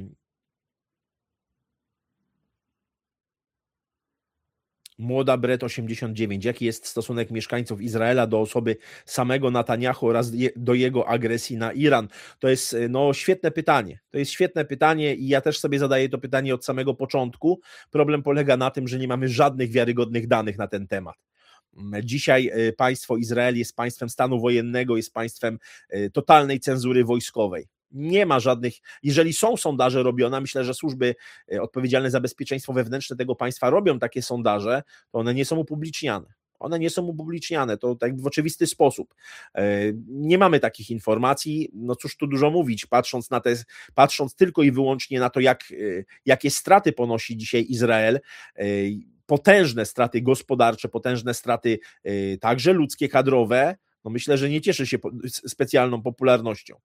Młoda Bret 89. Jaki jest stosunek mieszkańców Izraela do osoby samego Netanjahu oraz do jego agresji na Iran? To jest świetne pytanie. To jest świetne pytanie i ja też sobie zadaję to pytanie od samego początku. Problem polega na tym, że nie mamy żadnych wiarygodnych danych na ten temat. Dzisiaj państwo Izrael jest państwem stanu wojennego, jest państwem totalnej cenzury wojskowej. Nie ma żadnych, jeżeli są sondaże robione, myślę, że służby odpowiedzialne za bezpieczeństwo wewnętrzne tego państwa robią takie sondaże, to one nie są upubliczniane. To tak w oczywisty sposób. Nie mamy takich informacji, no cóż tu dużo mówić, patrząc tylko i wyłącznie na to, jakie straty ponosi dzisiaj Izrael, potężne straty gospodarcze, potężne straty także ludzkie, kadrowe, no myślę, że nie cieszy się specjalną popularnością.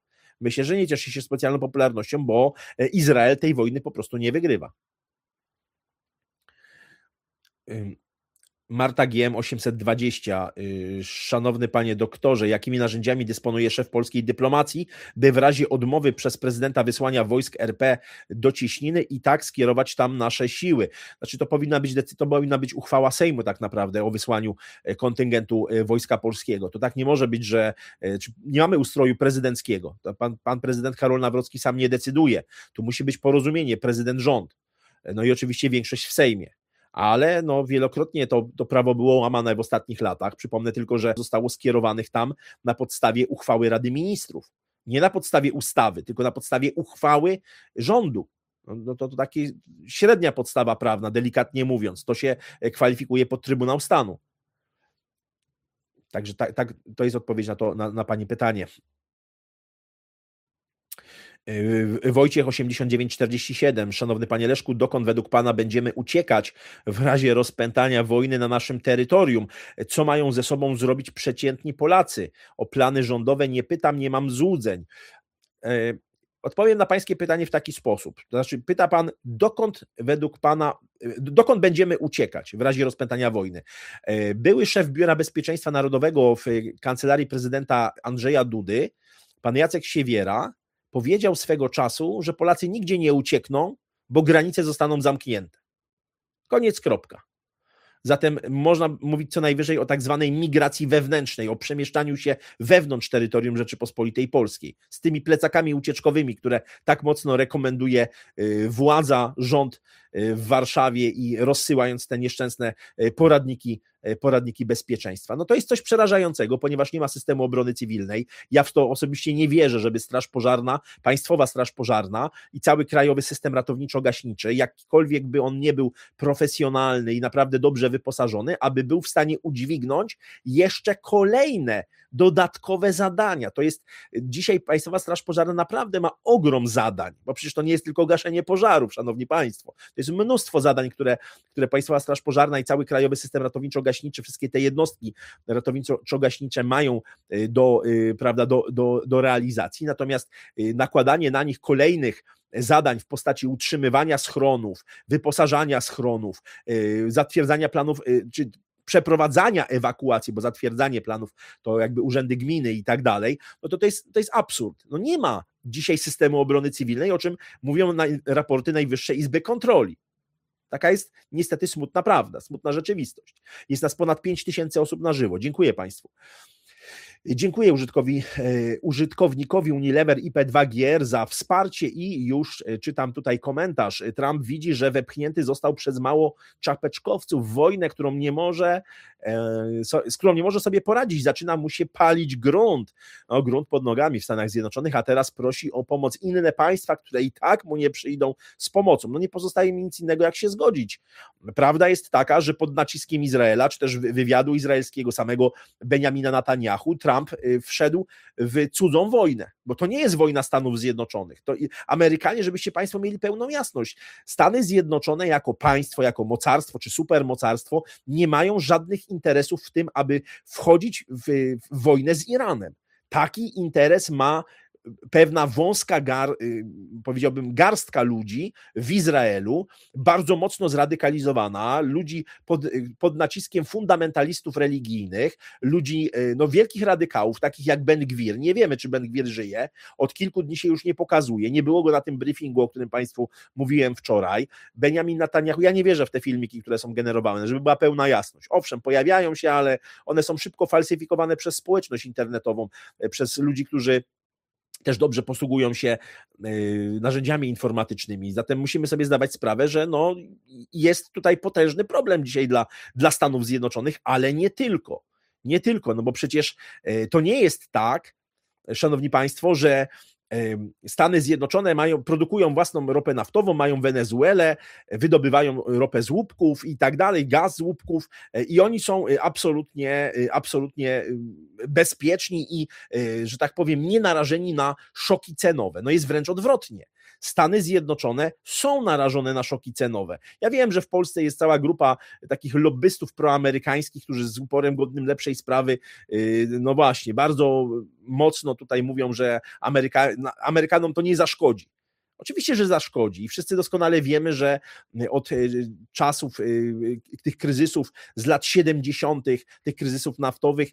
Bo Izrael tej wojny po prostu nie wygrywa. Marta GM 820. Szanowny panie doktorze, jakimi narzędziami dysponuje szef polskiej dyplomacji, by w razie odmowy przez prezydenta wysłania wojsk RP do Cieśniny i tak skierować tam nasze siły? Znaczy to powinna być uchwała Sejmu tak naprawdę o wysłaniu kontyngentu Wojska Polskiego. To tak nie może być, że nie mamy ustroju prezydenckiego. Pan prezydent Karol Nawrocki sam nie decyduje. Tu musi być porozumienie prezydent-rząd. No i oczywiście większość w Sejmie. Ale wielokrotnie to prawo było łamane w ostatnich latach. Przypomnę tylko, że zostało skierowanych tam na podstawie uchwały Rady Ministrów. Nie na podstawie ustawy, tylko na podstawie uchwały rządu. To taka średnia podstawa prawna, delikatnie mówiąc. To się kwalifikuje pod Trybunał Stanu. Także tak, to jest odpowiedź na pani pytanie. Wojciech 8947. Szanowny panie Leszku, dokąd według pana będziemy uciekać w razie rozpętania wojny na naszym terytorium? Co mają ze sobą zrobić przeciętni Polacy? O plany rządowe nie pytam, nie mam złudzeń. Odpowiem na pańskie pytanie w taki sposób. To znaczy, pyta pan, dokąd będziemy uciekać w razie rozpętania wojny? Były szef Biura Bezpieczeństwa Narodowego w kancelarii prezydenta Andrzeja Dudy, pan Jacek Siewiera, powiedział swego czasu, że Polacy nigdzie nie uciekną, bo granice zostaną zamknięte. Koniec, kropka. Zatem można mówić co najwyżej o tak zwanej migracji wewnętrznej, o przemieszczaniu się wewnątrz terytorium Rzeczypospolitej Polskiej, z tymi plecakami ucieczkowymi, które tak mocno rekomenduje władza, rząd w Warszawie i rozsyłając te nieszczęsne poradniki bezpieczeństwa. No to jest coś przerażającego, ponieważ nie ma systemu obrony cywilnej. Ja w to osobiście nie wierzę, żeby Straż Pożarna, Państwowa Straż Pożarna i cały krajowy system ratowniczo-gaśniczy, jakikolwiek by on nie był profesjonalny i naprawdę dobrze wyposażony, aby był w stanie udźwignąć jeszcze kolejne dodatkowe zadania. To jest dzisiaj Państwowa Straż Pożarna naprawdę ma ogrom zadań, bo przecież to nie jest tylko gaszenie pożarów, szanowni państwo. To jest mnóstwo zadań, które Państwowa Straż Pożarna i cały krajowy system ratowniczo-gaśniczy, wszystkie te jednostki ratowniczo-gaśnicze mają do realizacji. Natomiast nakładanie na nich kolejnych zadań w postaci utrzymywania schronów, wyposażania schronów, zatwierdzania planów, czy przeprowadzania ewakuacji, bo zatwierdzanie planów to jakby urzędy gminy i tak dalej, no to jest absurd. No nie ma dzisiaj systemu obrony cywilnej, o czym mówią raporty Najwyższej Izby Kontroli. Taka jest niestety smutna prawda, smutna rzeczywistość. Jest nas ponad 5000 osób na żywo. Dziękuję Państwu. Dziękuję użytkownikowi Unilever IP2GR za wsparcie i już czytam tutaj komentarz. Trump widzi, że wepchnięty został przez mało czapeczkowców w wojnę, z którą nie może sobie poradzić. Zaczyna mu się palić grunt. No, grunt pod nogami w Stanach Zjednoczonych, a teraz prosi o pomoc inne państwa, które i tak mu nie przyjdą z pomocą. No nie pozostaje mi nic innego, jak się zgodzić. Prawda jest taka, że pod naciskiem Izraela, czy też wywiadu izraelskiego, samego Benjamina Netanjahu, Trump wszedł w cudzą wojnę, bo to nie jest wojna Stanów Zjednoczonych. To Amerykanie, żebyście Państwo mieli pełną jasność, Stany Zjednoczone jako państwo, jako mocarstwo czy supermocarstwo nie mają żadnych interesów w tym, aby wchodzić w wojnę z Iranem. Taki interes ma pewna wąska, powiedziałbym, garstka ludzi w Izraelu, bardzo mocno zradykalizowana, ludzi pod naciskiem fundamentalistów religijnych, ludzi wielkich radykałów, takich jak Ben Gwir. Nie wiemy, czy Ben Gwir żyje, od kilku dni się już nie pokazuje, nie było go na tym briefingu, o którym Państwu mówiłem wczoraj. Benjamin Netanyahu, ja nie wierzę w te filmiki, które są generowane, żeby była pełna jasność. Owszem, pojawiają się, ale one są szybko falsyfikowane przez społeczność internetową, przez ludzi, którzy też dobrze posługują się narzędziami informatycznymi. Zatem musimy sobie zdawać sprawę, że jest tutaj potężny problem dzisiaj dla Stanów Zjednoczonych, ale nie tylko. Nie tylko, bo przecież to nie jest tak, szanowni państwo, że Stany Zjednoczone produkują własną ropę naftową, mają Wenezuelę, wydobywają ropę z łupków i tak dalej, gaz z łupków i oni są absolutnie bezpieczni i, że tak powiem, nie narażeni na szoki cenowe. Jest wręcz odwrotnie. Stany Zjednoczone są narażone na szoki cenowe. Ja wiem, że w Polsce jest cała grupa takich lobbystów proamerykańskich, którzy z uporem godnym lepszej sprawy, właśnie, bardzo mocno tutaj mówią, że Amerykanom to nie zaszkodzi. Oczywiście, że zaszkodzi i wszyscy doskonale wiemy, że od czasów tych kryzysów z lat 70., tych kryzysów naftowych,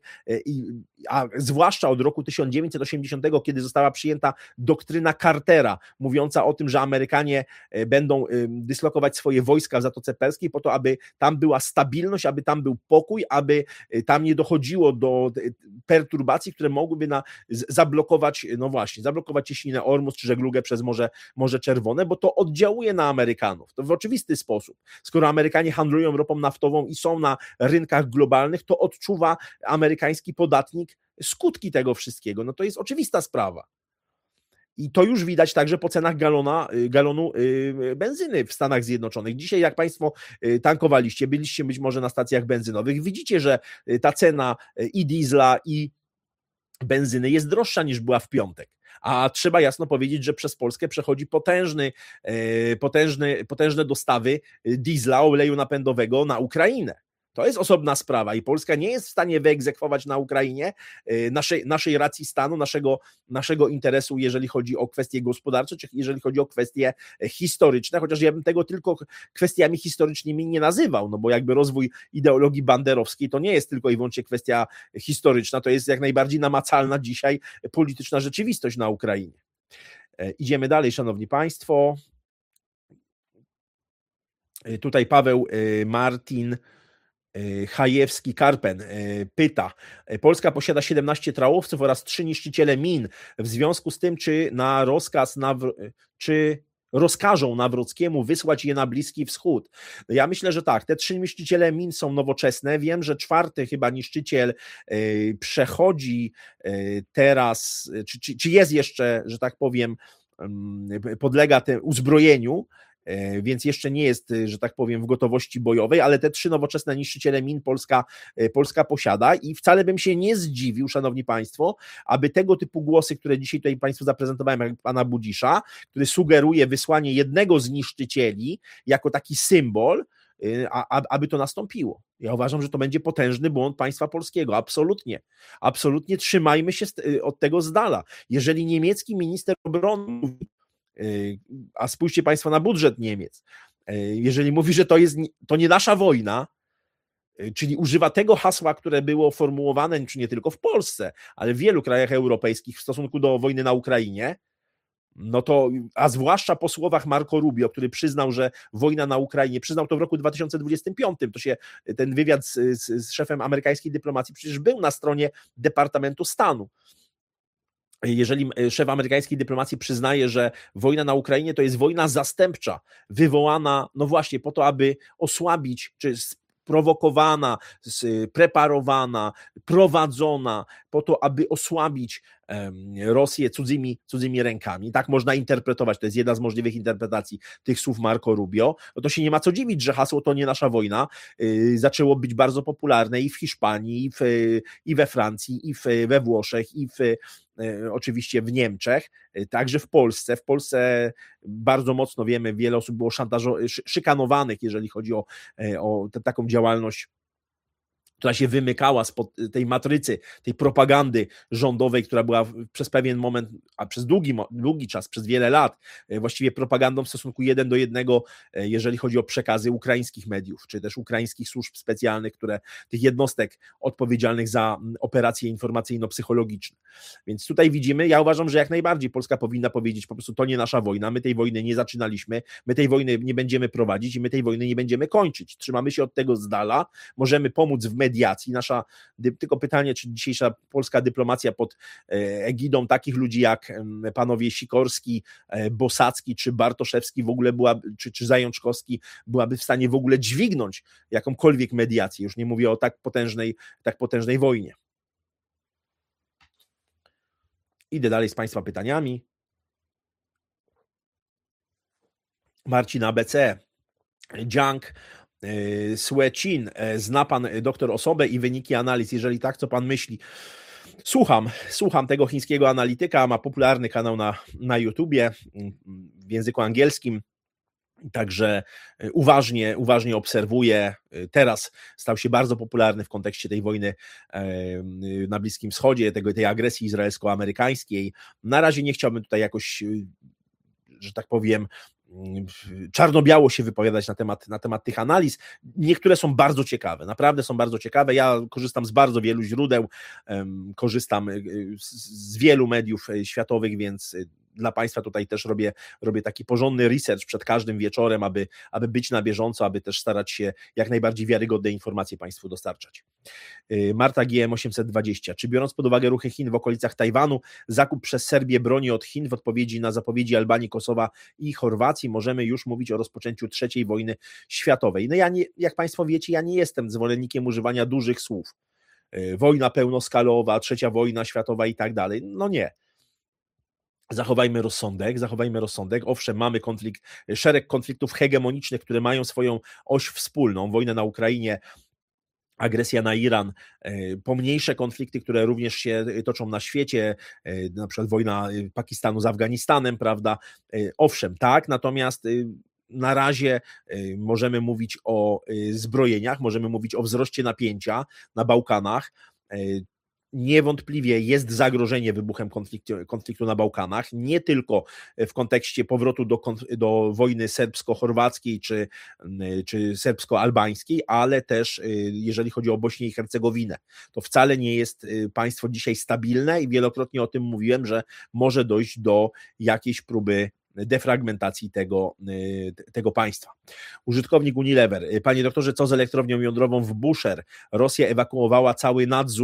a zwłaszcza od roku 1980, kiedy została przyjęta doktryna Cartera, mówiąca o tym, że Amerykanie będą dyslokować swoje wojska w Zatoce Perskiej po to, aby tam była stabilność, aby tam był pokój, aby tam nie dochodziło do perturbacji, które mogłyby zablokować cieśninę Ormus czy żeglugę przez Morze Czerwone, bo to oddziałuje na Amerykanów. To w oczywisty sposób. Skoro Amerykanie handlują ropą naftową i są na rynkach globalnych, to odczuwa amerykański podatnik skutki tego wszystkiego. To jest oczywista sprawa. I to już widać także po cenach galonu benzyny w Stanach Zjednoczonych. Dzisiaj, jak Państwo tankowaliście, byliście być może na stacjach benzynowych, widzicie, że ta cena i diesla, i benzyny jest droższa niż była w piątek. A trzeba jasno powiedzieć, że przez Polskę przechodzi potężne dostawy diesla, oleju napędowego na Ukrainę. To jest osobna sprawa i Polska nie jest w stanie wyegzekwować na Ukrainie naszej racji stanu, naszego interesu, jeżeli chodzi o kwestie gospodarcze, czy jeżeli chodzi o kwestie historyczne, chociaż ja bym tego tylko kwestiami historycznymi nie nazywał, bo jakby rozwój ideologii banderowskiej to nie jest tylko i wyłącznie kwestia historyczna, to jest jak najbardziej namacalna dzisiaj polityczna rzeczywistość na Ukrainie. Idziemy dalej, szanowni państwo. Tutaj Paweł Martin Chajewski-Karpen pyta: Polska posiada 17 trałowców oraz 3 niszczyciele min. W związku z tym, czy rozkażą Nawrockiemu wysłać je na Bliski Wschód? Ja myślę, że tak. Te 3 niszczyciele min są nowoczesne. Wiem, że 4. chyba niszczyciel przechodzi teraz, czy jest jeszcze, że tak powiem, podlega temu uzbrojeniu, więc jeszcze nie jest, że tak powiem, w gotowości bojowej, ale te 3 nowoczesne niszczyciele min Polska posiada i wcale bym się nie zdziwił, szanowni państwo, aby tego typu głosy, które dzisiaj tutaj państwu zaprezentowałem, jak pana Budzisza, który sugeruje wysłanie jednego z niszczycieli jako taki symbol, aby to nastąpiło. Ja uważam, że to będzie potężny błąd państwa polskiego. Absolutnie trzymajmy się od tego z dala. Jeżeli niemiecki minister obrony mówi, a spójrzcie państwo na budżet Niemiec, jeżeli mówi, że to nie nasza wojna, czyli używa tego hasła, które było formułowane, czy nie tylko w Polsce, ale w wielu krajach europejskich w stosunku do wojny na Ukrainie, a zwłaszcza po słowach Marco Rubio, który przyznał, że wojna na Ukrainie, przyznał to w roku 2025, ten wywiad z szefem amerykańskiej dyplomacji przecież był na stronie Departamentu Stanu. Jeżeli szef amerykańskiej dyplomacji przyznaje, że wojna na Ukrainie to jest wojna zastępcza, wywołana, właśnie po to, aby osłabić, czy sprowokowana, preparowana, prowadzona po to, aby osłabić Rosję cudzymi rękami. Tak można interpretować, to jest jedna z możliwych interpretacji tych słów Marco Rubio. To się nie ma co dziwić, że hasło "to nie nasza wojna" zaczęło być bardzo popularne i w Hiszpanii, i we Francji, i we Włoszech, i oczywiście w Niemczech, także w Polsce. W Polsce bardzo mocno wiemy, wiele osób było szykanowanych, jeżeli chodzi o taką działalność która się wymykała spod tej matrycy, tej propagandy rządowej, która była przez pewien moment, a przez długi czas, przez wiele lat, właściwie propagandą w stosunku 1:1, jeżeli chodzi o przekazy ukraińskich mediów, czy też ukraińskich służb specjalnych, tych jednostek odpowiedzialnych za operacje informacyjno-psychologiczne. Więc tutaj widzimy, ja uważam, że jak najbardziej Polska powinna powiedzieć po prostu, to nie nasza wojna, my tej wojny nie zaczynaliśmy, my tej wojny nie będziemy prowadzić i my tej wojny nie będziemy kończyć. Trzymamy się od tego z dala, możemy pomóc w mediacji. Tylko pytanie, czy dzisiejsza polska dyplomacja pod egidą takich ludzi jak panowie Sikorski, Bosacki czy Bartoszewski w ogóle czy Zajączkowski byłaby w stanie w ogóle dźwignąć jakąkolwiek mediację. Już nie mówię o tak potężnej wojnie. Idę dalej z Państwa pytaniami. Marcin ABC, Jiang Suecin, zna pan doktor osobę i wyniki analiz? Jeżeli tak, co pan myśli? Słucham tego chińskiego analityka, ma popularny kanał na YouTubie w języku angielskim, także uważnie obserwuję. Teraz stał się bardzo popularny w kontekście tej wojny na Bliskim Wschodzie, tej agresji izraelsko-amerykańskiej. Na razie nie chciałbym tutaj jakoś, że tak powiem, czarno-biało się wypowiadać na temat tych analiz. Niektóre są bardzo ciekawe, naprawdę są bardzo ciekawe. Ja korzystam z bardzo wielu źródeł, korzystam z wielu mediów światowych, więc dla Państwa tutaj też robię taki porządny research przed każdym wieczorem, aby być na bieżąco, aby też starać się jak najbardziej wiarygodne informacje Państwu dostarczać. Marta GM 820. Czy biorąc pod uwagę ruchy Chin w okolicach Tajwanu, zakup przez Serbię broni od Chin w odpowiedzi na zapowiedzi Albanii, Kosowa i Chorwacji, możemy już mówić o rozpoczęciu III wojny światowej? No jak Państwo wiecie, ja nie jestem zwolennikiem używania dużych słów. Wojna pełnoskalowa, trzecia wojna światowa i tak dalej. No nie. Zachowajmy rozsądek. Owszem, mamy szereg konfliktów hegemonicznych, które mają swoją oś wspólną. Wojnę na Ukrainie, agresja na Iran, pomniejsze konflikty, które również się toczą na świecie, na przykład wojna Pakistanu z Afganistanem, prawda? Owszem, tak, natomiast na razie możemy mówić o zbrojeniach, możemy mówić o wzroście napięcia na Bałkanach. Niewątpliwie jest zagrożenie wybuchem konfliktu na Bałkanach, nie tylko w kontekście powrotu do wojny serbsko-chorwackiej czy serbsko-albańskiej, ale też jeżeli chodzi o Bośnię i Hercegowinę. To wcale nie jest państwo dzisiaj stabilne i wielokrotnie o tym mówiłem, że może dojść do jakiejś próby defragmentacji tego państwa. Użytkownik Unilever. Panie doktorze, co z elektrownią jądrową w Bushehr? Rosja ewakuowała cały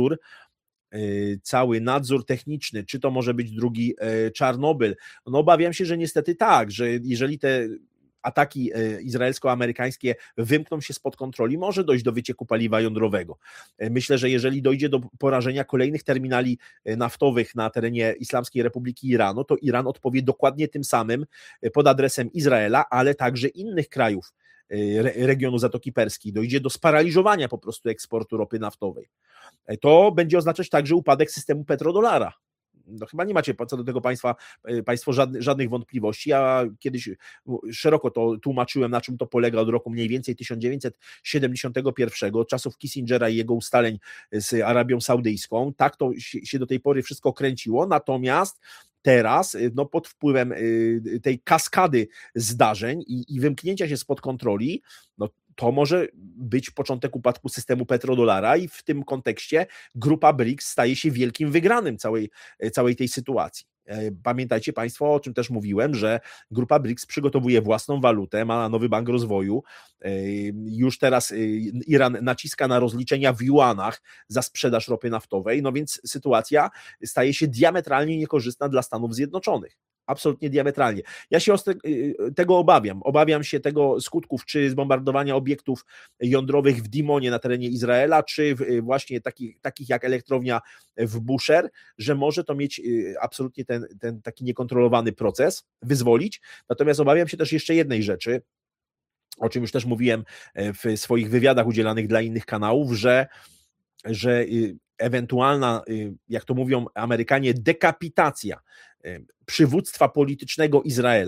nadzór techniczny. Czy to może być drugi Czarnobyl? No obawiam się, że niestety tak, że jeżeli te ataki izraelsko-amerykańskie wymkną się spod kontroli, może dojść do wycieku paliwa jądrowego. Myślę, że jeżeli dojdzie do porażenia kolejnych terminali naftowych na terenie Islamskiej Republiki Iranu, to Iran odpowie dokładnie tym samym pod adresem Izraela, ale także innych krajów regionu Zatoki Perskiej. Dojdzie do sparaliżowania po prostu eksportu ropy naftowej. To będzie oznaczać także upadek systemu petrodolara. No chyba nie macie co do tego Państwo żadnych wątpliwości. Ja kiedyś szeroko to tłumaczyłem, na czym to polega od roku mniej więcej 1971, od czasów Kissingera i jego ustaleń z Arabią Saudyjską. Tak to się do tej pory wszystko kręciło, natomiast teraz pod wpływem tej kaskady zdarzeń i wymknięcia się spod kontroli, to może być początek upadku systemu petrodolara i w tym kontekście grupa BRICS staje się wielkim wygranym całej tej sytuacji. Pamiętajcie Państwo, o czym też mówiłem, że grupa BRICS przygotowuje własną walutę, ma nowy bank rozwoju. Już teraz Iran naciska na rozliczenia w juanach za sprzedaż ropy naftowej, no więc sytuacja staje się diametralnie niekorzystna dla Stanów Zjednoczonych. Absolutnie diametralnie. Ja się tego obawiam. Obawiam się tego skutków, czy zbombardowania obiektów jądrowych w Dimonie na terenie Izraela, czy właśnie takich jak elektrownia w Bushehr, że może to mieć absolutnie ten taki niekontrolowany proces, wyzwolić. Natomiast obawiam się też jeszcze jednej rzeczy, o czym już też mówiłem w swoich wywiadach udzielanych dla innych kanałów, że ewentualna, jak to mówią Amerykanie, dekapitacja przywództwa politycznego Izraela,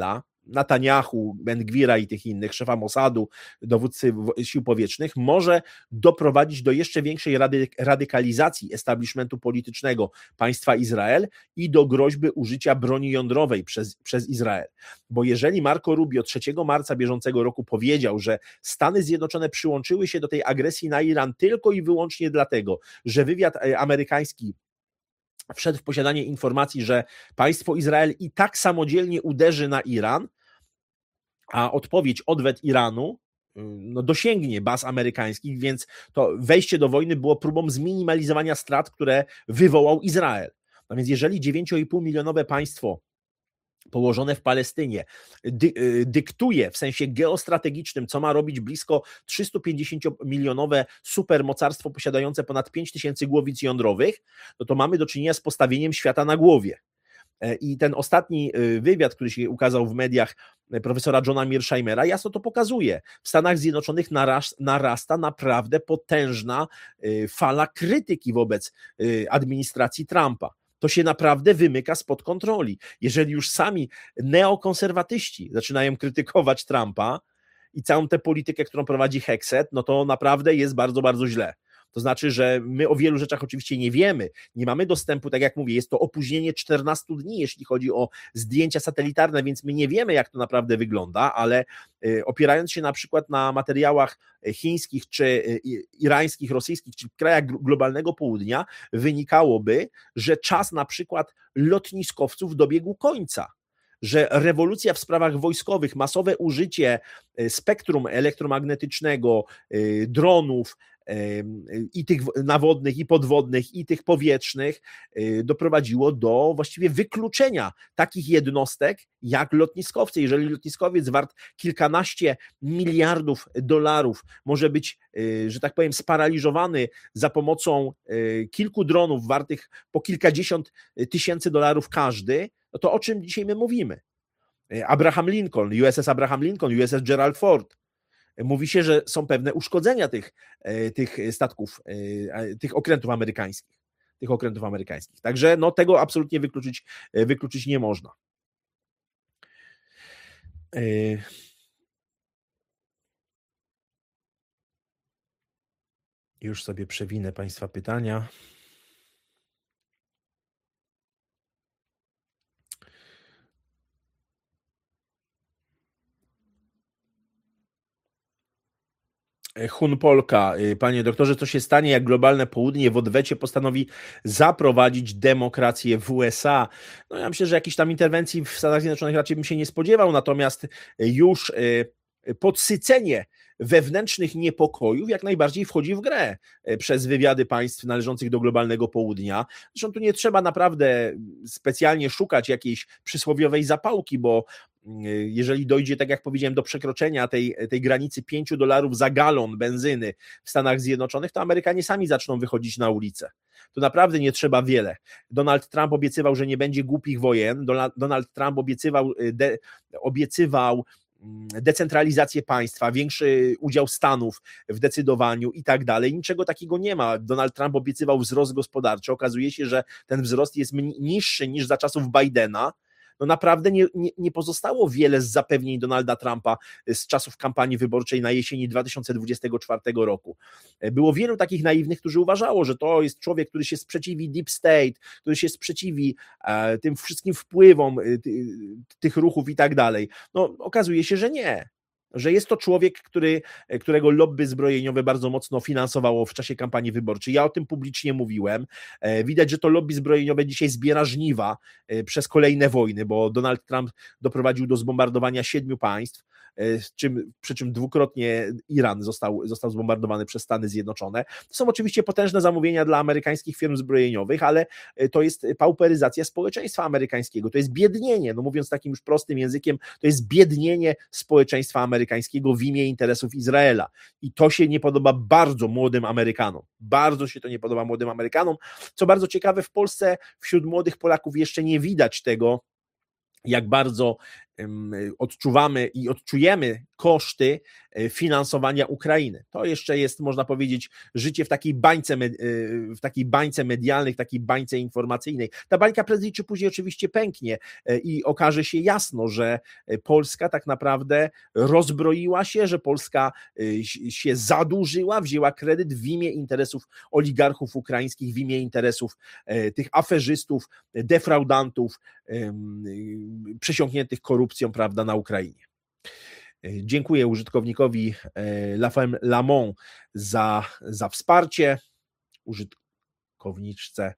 Netanyahu, Ben-Gwira i tych innych, szefa Mossadu, dowódcy sił powietrznych, może doprowadzić do jeszcze większej radykalizacji establishmentu politycznego państwa Izrael i do groźby użycia broni jądrowej przez Izrael. Bo jeżeli Marco Rubio 3 marca bieżącego roku powiedział, że Stany Zjednoczone przyłączyły się do tej agresji na Iran tylko i wyłącznie dlatego, że wywiad amerykański wszedł w posiadanie informacji, że państwo Izrael i tak samodzielnie uderzy na Iran, a odwet Iranu dosięgnie baz amerykańskich, więc to wejście do wojny było próbą zminimalizowania strat, które wywołał Izrael. No więc jeżeli 9,5 milionowe państwo położone w Palestynie dyktuje w sensie geostrategicznym, co ma robić blisko 350-milionowe supermocarstwo posiadające ponad 5000 głowic jądrowych, no to mamy do czynienia z postawieniem świata na głowie. I ten ostatni wywiad, który się ukazał w mediach profesora Johna Mearshheimera, jasno to pokazuje. W Stanach Zjednoczonych narasta naprawdę potężna fala krytyki wobec administracji Trumpa. To się naprawdę wymyka spod kontroli. Jeżeli już sami neokonserwatyści zaczynają krytykować Trumpa i całą tę politykę, którą prowadzi Hexet, no to naprawdę jest bardzo, bardzo źle. To znaczy, że my o wielu rzeczach oczywiście nie wiemy, nie mamy dostępu, tak jak mówię, jest to opóźnienie 14 dni, jeśli chodzi o zdjęcia satelitarne, więc my nie wiemy, jak to naprawdę wygląda, ale opierając się na przykład na materiałach chińskich, czy irańskich, rosyjskich, czy krajach globalnego południa, wynikałoby, że czas na przykład lotniskowców dobiegł końca, że rewolucja w sprawach wojskowych, masowe użycie spektrum elektromagnetycznego, dronów, i tych nawodnych, i podwodnych, i tych powietrznych doprowadziło do właściwie wykluczenia takich jednostek jak lotniskowce. Jeżeli lotniskowiec wart kilkanaście miliardów dolarów może być, że tak powiem, sparaliżowany za pomocą kilku dronów wartych po kilkadziesiąt tysięcy dolarów każdy, no to o czym dzisiaj my mówimy? Abraham Lincoln, USS Abraham Lincoln, USS Gerald Ford. Mówi się, że są pewne uszkodzenia tych statków, tych okrętów amerykańskich. Także no, tego absolutnie wykluczyć nie można. Już sobie przewinę Państwa pytania. Hun Polka, panie doktorze, co się stanie, jak globalne południe w odwecie postanowi zaprowadzić demokrację w USA? No ja myślę, że jakiejś tam interwencji w Stanach Zjednoczonych raczej bym się nie spodziewał, natomiast już podsycenie wewnętrznych niepokojów jak najbardziej wchodzi w grę przez wywiady państw należących do globalnego południa. Zresztą tu nie trzeba naprawdę specjalnie szukać jakiejś przysłowiowej zapałki, bo jeżeli dojdzie, tak jak powiedziałem, do przekroczenia tej granicy $5 za galon benzyny w Stanach Zjednoczonych, to Amerykanie sami zaczną wychodzić na ulicę. To naprawdę nie trzeba wiele. Donald Trump obiecywał, że nie będzie głupich wojen. Donald Trump obiecywał decentralizację państwa, większy udział Stanów w decydowaniu i tak dalej. Niczego takiego nie ma. Donald Trump obiecywał wzrost gospodarczy. Okazuje się, że ten wzrost jest niższy niż za czasów Bidena. No naprawdę nie pozostało wiele z zapewnień Donalda Trumpa z czasów kampanii wyborczej na jesieni 2024 roku. Było wielu takich naiwnych, którzy uważało, że to jest człowiek, który się sprzeciwi Deep State, który się sprzeciwi tym wszystkim wpływom tych ruchów i tak dalej. No okazuje się, że nie. Że jest to człowiek, którego lobby zbrojeniowe bardzo mocno finansowało w czasie kampanii wyborczej. Ja o tym publicznie mówiłem. Widać, że to lobby zbrojeniowe dzisiaj zbiera żniwa przez kolejne wojny, bo Donald Trump doprowadził do zbombardowania 7 państw, przy czym dwukrotnie Iran został zbombardowany przez Stany Zjednoczone. To są oczywiście potężne zamówienia dla amerykańskich firm zbrojeniowych, ale to jest pauperyzacja społeczeństwa amerykańskiego, to jest biednienie, no mówiąc takim już prostym językiem, to jest biednienie społeczeństwa amerykańskiego w imię interesów Izraela. I to się nie podoba bardzo młodym Amerykanom. Bardzo się to nie podoba młodym Amerykanom. Co bardzo ciekawe, w Polsce wśród młodych Polaków jeszcze nie widać tego, jak bardzo odczuwamy i odczujemy koszty finansowania Ukrainy. To jeszcze jest, można powiedzieć, życie w takiej bańce medialnej, w takiej bańce informacyjnej. Ta bańka prędzej czy później oczywiście pęknie i okaże się jasno, że Polska tak naprawdę rozbroiła się, że Polska się zadłużyła, wzięła kredyt w imię interesów oligarchów ukraińskich, w imię interesów tych aferzystów, defraudantów, przesiąkniętych korupcją, prawda, na Ukrainie. Dziękuję użytkownikowi La Femme Lamont za wsparcie. Użytkowniczce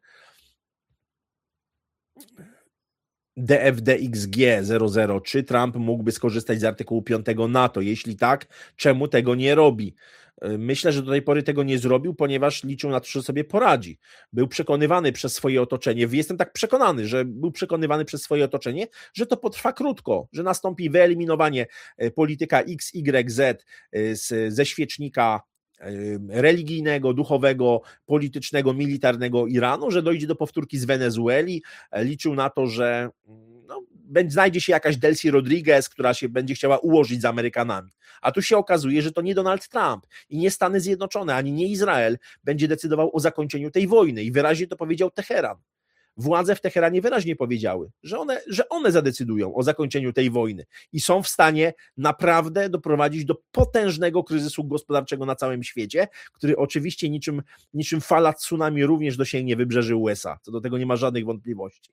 DFDXG00. Czy Trump mógłby skorzystać z artykułu 5 NATO? Jeśli tak, czemu tego nie robi? Myślę, że do tej pory tego nie zrobił, ponieważ liczył na to, że sobie poradzi. Był przekonywany przez swoje otoczenie, jestem tak przekonany, że był przekonywany przez swoje otoczenie, że to potrwa krótko, że nastąpi wyeliminowanie polityka XYZ ze świecznika religijnego, duchowego, politycznego, militarnego Iranu, że dojdzie do powtórki z Wenezueli. Liczył na to, że znajdzie się jakaś Delcy Rodriguez, która się będzie chciała ułożyć z Amerykanami. A tu się okazuje, że to nie Donald Trump i nie Stany Zjednoczone, ani nie Izrael będzie decydował o zakończeniu tej wojny. I wyraźnie to powiedział Teheran. Władze w Teheranie wyraźnie powiedziały, że one zadecydują o zakończeniu tej wojny i są w stanie naprawdę doprowadzić do potężnego kryzysu gospodarczego na całym świecie, który oczywiście niczym fala tsunami również dosięgnie wybrzeży USA. Co do tego nie ma żadnych wątpliwości.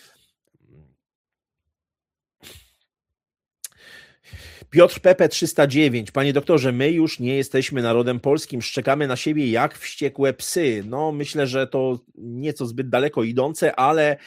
Piotr Pepe 309. Panie doktorze, my już nie jesteśmy narodem polskim, szczekamy na siebie jak wściekłe psy. No myślę, że to nieco zbyt daleko idące, ale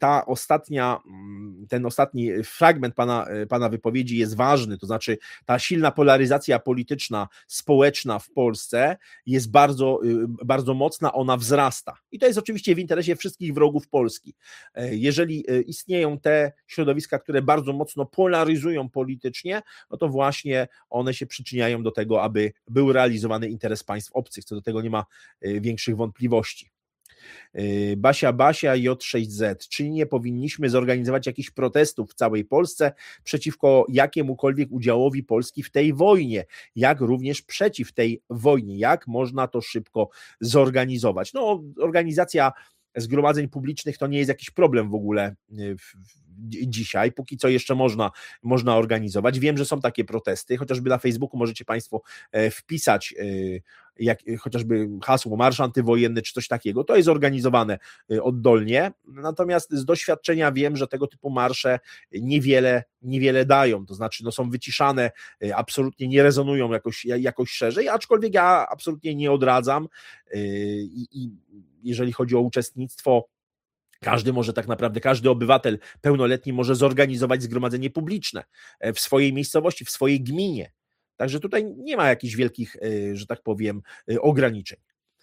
ten ostatni fragment pana wypowiedzi jest ważny, to znaczy ta silna polaryzacja polityczna, społeczna w Polsce jest bardzo, bardzo mocna, ona wzrasta. I to jest oczywiście w interesie wszystkich wrogów Polski. Jeżeli istnieją te środowiska, które bardzo mocno polaryzują politycznie, no to właśnie one się przyczyniają do tego, aby był realizowany interes państw obcych, co do tego nie ma większych wątpliwości. Basia J6Z. Czy nie powinniśmy zorganizować jakichś protestów w całej Polsce przeciwko jakiemukolwiek udziałowi Polski w tej wojnie, jak również przeciw tej wojnie? Jak można to szybko zorganizować? No, organizacja zgromadzeń publicznych to nie jest jakiś problem w ogóle dzisiaj, póki co jeszcze można organizować. Wiem, że są takie protesty, chociażby na Facebooku możecie Państwo wpisać chociażby hasło marsz antywojenny czy coś takiego, to jest organizowane oddolnie, natomiast z doświadczenia wiem, że tego typu marsze niewiele dają, to znaczy są wyciszane, absolutnie nie rezonują jakoś szerzej, aczkolwiek ja absolutnie nie odradzam i jeżeli chodzi o uczestnictwo, każdy obywatel pełnoletni może zorganizować zgromadzenie publiczne w swojej miejscowości, w swojej gminie. Także tutaj nie ma jakichś wielkich, że tak powiem, ograniczeń.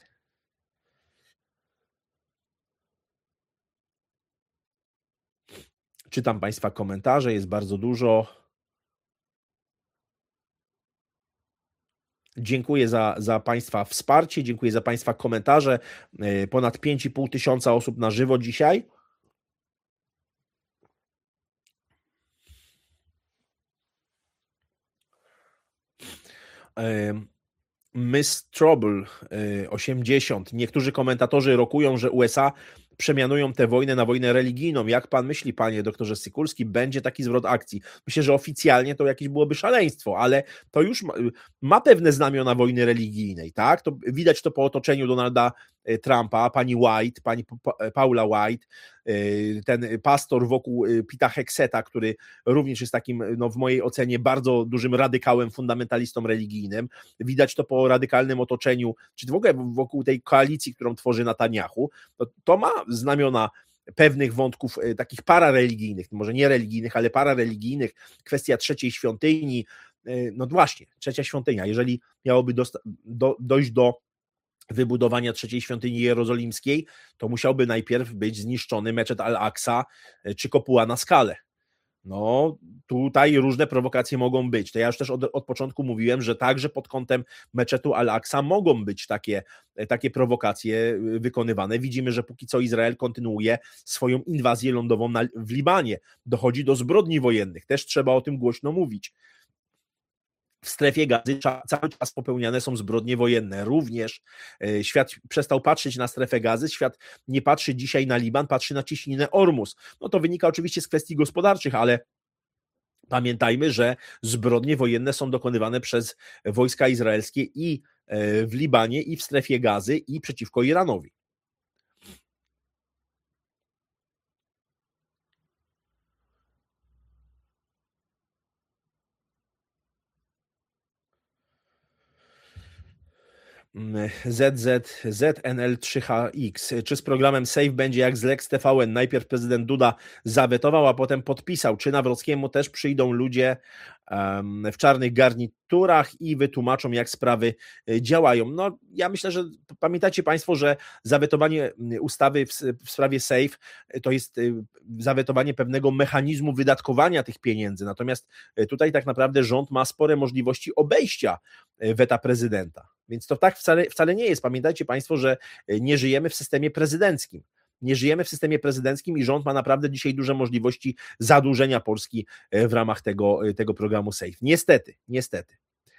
Czytam Państwa komentarze, jest bardzo dużo. Dziękuję za Państwa wsparcie, dziękuję za Państwa komentarze. Ponad 5,5 tysiąca osób na żywo dzisiaj. Miss Trouble 80. Niektórzy komentatorzy rokują, że USA przemianują tę wojnę na wojnę religijną. Jak pan myśli, panie doktorze Sykulski, będzie taki zwrot akcji? Myślę, że oficjalnie to jakieś byłoby szaleństwo, ale to już ma pewne znamiona wojny religijnej, tak? To widać to po otoczeniu Donalda Trumpa, pani White, pani Paula White, ten pastor wokół Pita Hegseta, który również jest takim, w mojej ocenie, bardzo dużym radykałem, fundamentalistą religijnym. Widać to po radykalnym otoczeniu, czy w ogóle wokół tej koalicji, którą tworzy Netanyahu. To ma znamiona pewnych wątków takich parareligijnych, może nie religijnych, ale parareligijnych, kwestia trzeciej świątyni, no właśnie, trzecia świątynia, jeżeli miałoby dojść do wybudowania trzeciej świątyni jerozolimskiej, to musiałby najpierw być zniszczony meczet Al-Aqsa czy kopuła na skale. No, tutaj różne prowokacje mogą być. To ja już też od początku mówiłem, że także pod kątem meczetu Al-Aqsa mogą być takie prowokacje wykonywane. Widzimy, że póki co Izrael kontynuuje swoją inwazję lądową w Libanie. Dochodzi do zbrodni wojennych. Też trzeba o tym głośno mówić. W strefie Gazy cały czas popełniane są zbrodnie wojenne. Również świat przestał patrzeć na strefę Gazy, świat nie patrzy dzisiaj na Liban, patrzy na cieśninę Ormus. No to wynika oczywiście z kwestii gospodarczych, ale pamiętajmy, że zbrodnie wojenne są dokonywane przez wojska izraelskie i w Libanie, i w strefie Gazy, i przeciwko Iranowi. ZNL3HX. Czy z programem SAFE będzie jak z Lex TVN? Najpierw prezydent Duda zawetował, a potem podpisał. Czy Nawrockiemu też przyjdą ludzie w czarnych garniturach i wytłumaczą, jak sprawy działają? No, ja myślę, że pamiętacie Państwo, że zawetowanie ustawy w sprawie SAFE to jest zawetowanie pewnego mechanizmu wydatkowania tych pieniędzy. Natomiast tutaj tak naprawdę rząd ma spore możliwości obejścia weta prezydenta. Więc to tak wcale nie jest. Pamiętajcie Państwo, że nie żyjemy w systemie prezydenckim. Nie żyjemy w systemie prezydenckim i rząd ma naprawdę dzisiaj duże możliwości zadłużenia Polski w ramach tego programu SAFE. Niestety.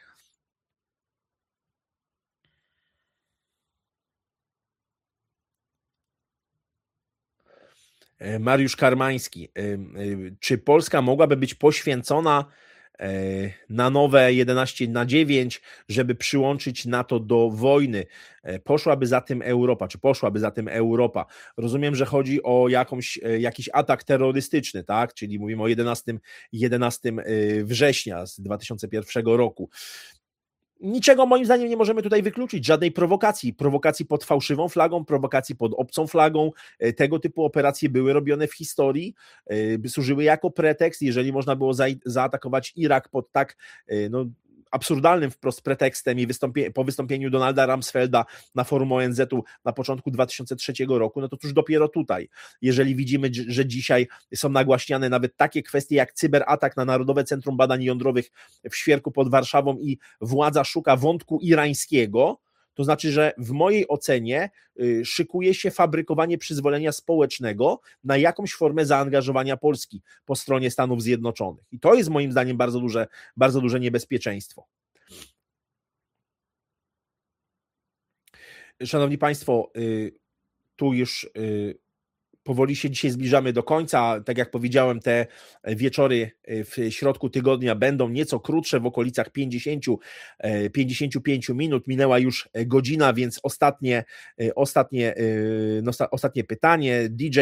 Mariusz Karmański. Czy Polska mogłaby być poświęcona na nowe 11/9, żeby przyłączyć NATO do wojny? Poszłaby za tym Europa? Rozumiem, że chodzi o jakiś atak terrorystyczny, tak? Czyli mówimy o 11 września z 2001 roku. Niczego moim zdaniem nie możemy tutaj wykluczyć, żadnej prowokacji pod fałszywą flagą, prowokacji pod obcą flagą. Tego typu operacje były robione w historii, służyły jako pretekst, jeżeli można było zaatakować Irak pod tak absurdalnym wprost pretekstem i po wystąpieniu Donalda Rumsfelda na forum ONZ-u na początku 2003 roku, no to cóż dopiero tutaj, jeżeli widzimy, że dzisiaj są nagłaśniane nawet takie kwestie jak cyberatak na Narodowe Centrum Badań Jądrowych w Świerku pod Warszawą i władza szuka wątku irańskiego, to znaczy, że w mojej ocenie szykuje się fabrykowanie przyzwolenia społecznego na jakąś formę zaangażowania Polski po stronie Stanów Zjednoczonych. I to jest moim zdaniem bardzo duże niebezpieczeństwo. Szanowni Państwo, tu już powoli się dzisiaj zbliżamy do końca. Tak jak powiedziałem, te wieczory w środku tygodnia będą nieco krótsze, w okolicach 55 minut. Minęła już godzina, więc ostatnie pytanie. DJ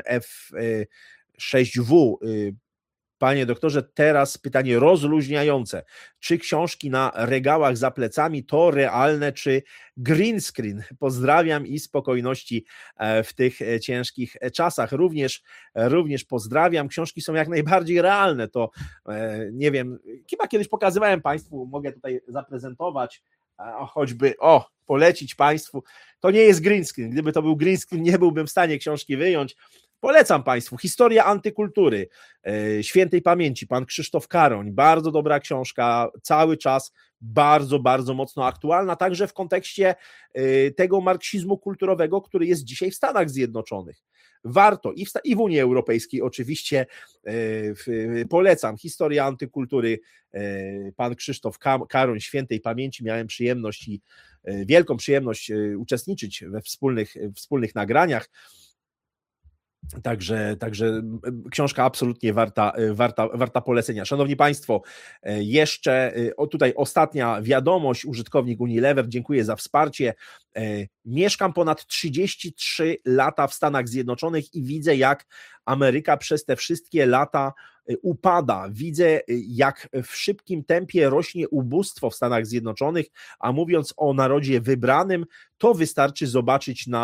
MF6W. Panie doktorze, teraz pytanie rozluźniające. Czy książki na regałach za plecami to realne, czy green screen? Pozdrawiam i spokojności w tych ciężkich czasach. Również pozdrawiam. Książki są jak najbardziej realne. To nie wiem, chyba kiedyś pokazywałem Państwu, mogę tutaj zaprezentować, choćby, polecić Państwu. To nie jest green screen. Gdyby to był green screen, nie byłbym w stanie książki wyjąć. Polecam Państwu. Historia antykultury świętej pamięci, pan Krzysztof Karoń. Bardzo dobra książka, cały czas bardzo mocno aktualna, także w kontekście tego marksizmu kulturowego, który jest dzisiaj w Stanach Zjednoczonych. Warto i w Unii Europejskiej oczywiście polecam. Historia antykultury, pan Krzysztof Karoń świętej pamięci. Miałem przyjemność i wielką przyjemność uczestniczyć we wspólnych nagraniach. Także książka absolutnie warta polecenia. Szanowni Państwo, jeszcze tutaj ostatnia wiadomość, użytkownik Unilever, dziękuję za wsparcie. Mieszkam ponad 33 lata w Stanach Zjednoczonych i widzę, jak Ameryka przez te wszystkie lata upada. Widzę, jak w szybkim tempie rośnie ubóstwo w Stanach Zjednoczonych, a mówiąc o narodzie wybranym, to wystarczy zobaczyć na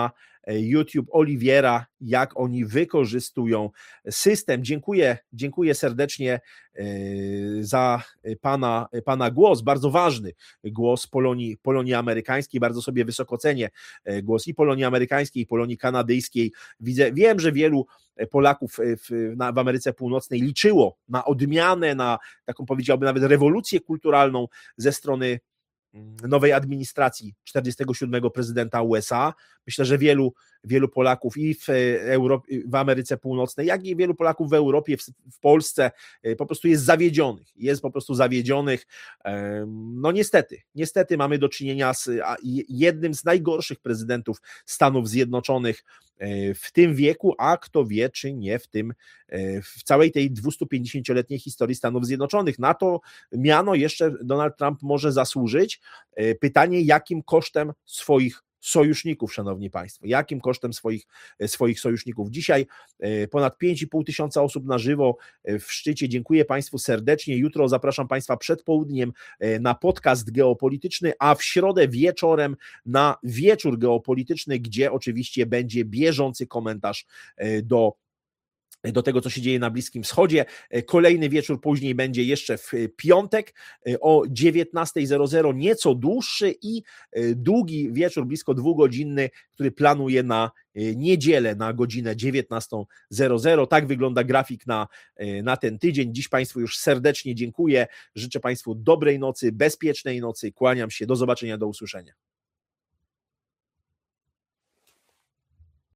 YouTube Oliwiera, jak oni wykorzystują system. Dziękuję serdecznie za pana głos, bardzo ważny głos Polonii amerykańskiej, bardzo sobie wysoko cenię głos i Polonii amerykańskiej, i Polonii kanadyjskiej. Wiem, że wielu Polaków w Ameryce Północnej liczyło na odmianę, na taką, powiedziałbym, nawet rewolucję kulturalną ze strony nowej administracji 47. prezydenta USA. Myślę, że wielu Polaków i w Ameryce Północnej, jak i wielu Polaków w Europie, w Polsce po prostu jest po prostu zawiedzionych. No niestety mamy do czynienia z jednym z najgorszych prezydentów Stanów Zjednoczonych w tym wieku, a kto wie, czy nie w całej tej 250-letniej historii Stanów Zjednoczonych. Na to miano jeszcze Donald Trump może zasłużyć. Pytanie, jakim kosztem swoich sojuszników, szanowni państwo, jakim kosztem swoich sojuszników. Dzisiaj ponad 5,5 tysiąca osób na żywo w szczycie. Dziękuję państwu serdecznie. Jutro zapraszam państwa przed południem na podcast geopolityczny, a w środę wieczorem na wieczór geopolityczny, gdzie oczywiście będzie bieżący komentarz do tego, co się dzieje na Bliskim Wschodzie. Kolejny wieczór później będzie jeszcze w piątek o 19:00, nieco dłuższy i długi wieczór, blisko 2-godzinny, który planuję na niedzielę na godzinę 19:00. Tak wygląda grafik na ten tydzień. Dziś państwu już serdecznie dziękuję. Życzę państwu dobrej nocy, bezpiecznej nocy. Kłaniam się. Do zobaczenia, do usłyszenia.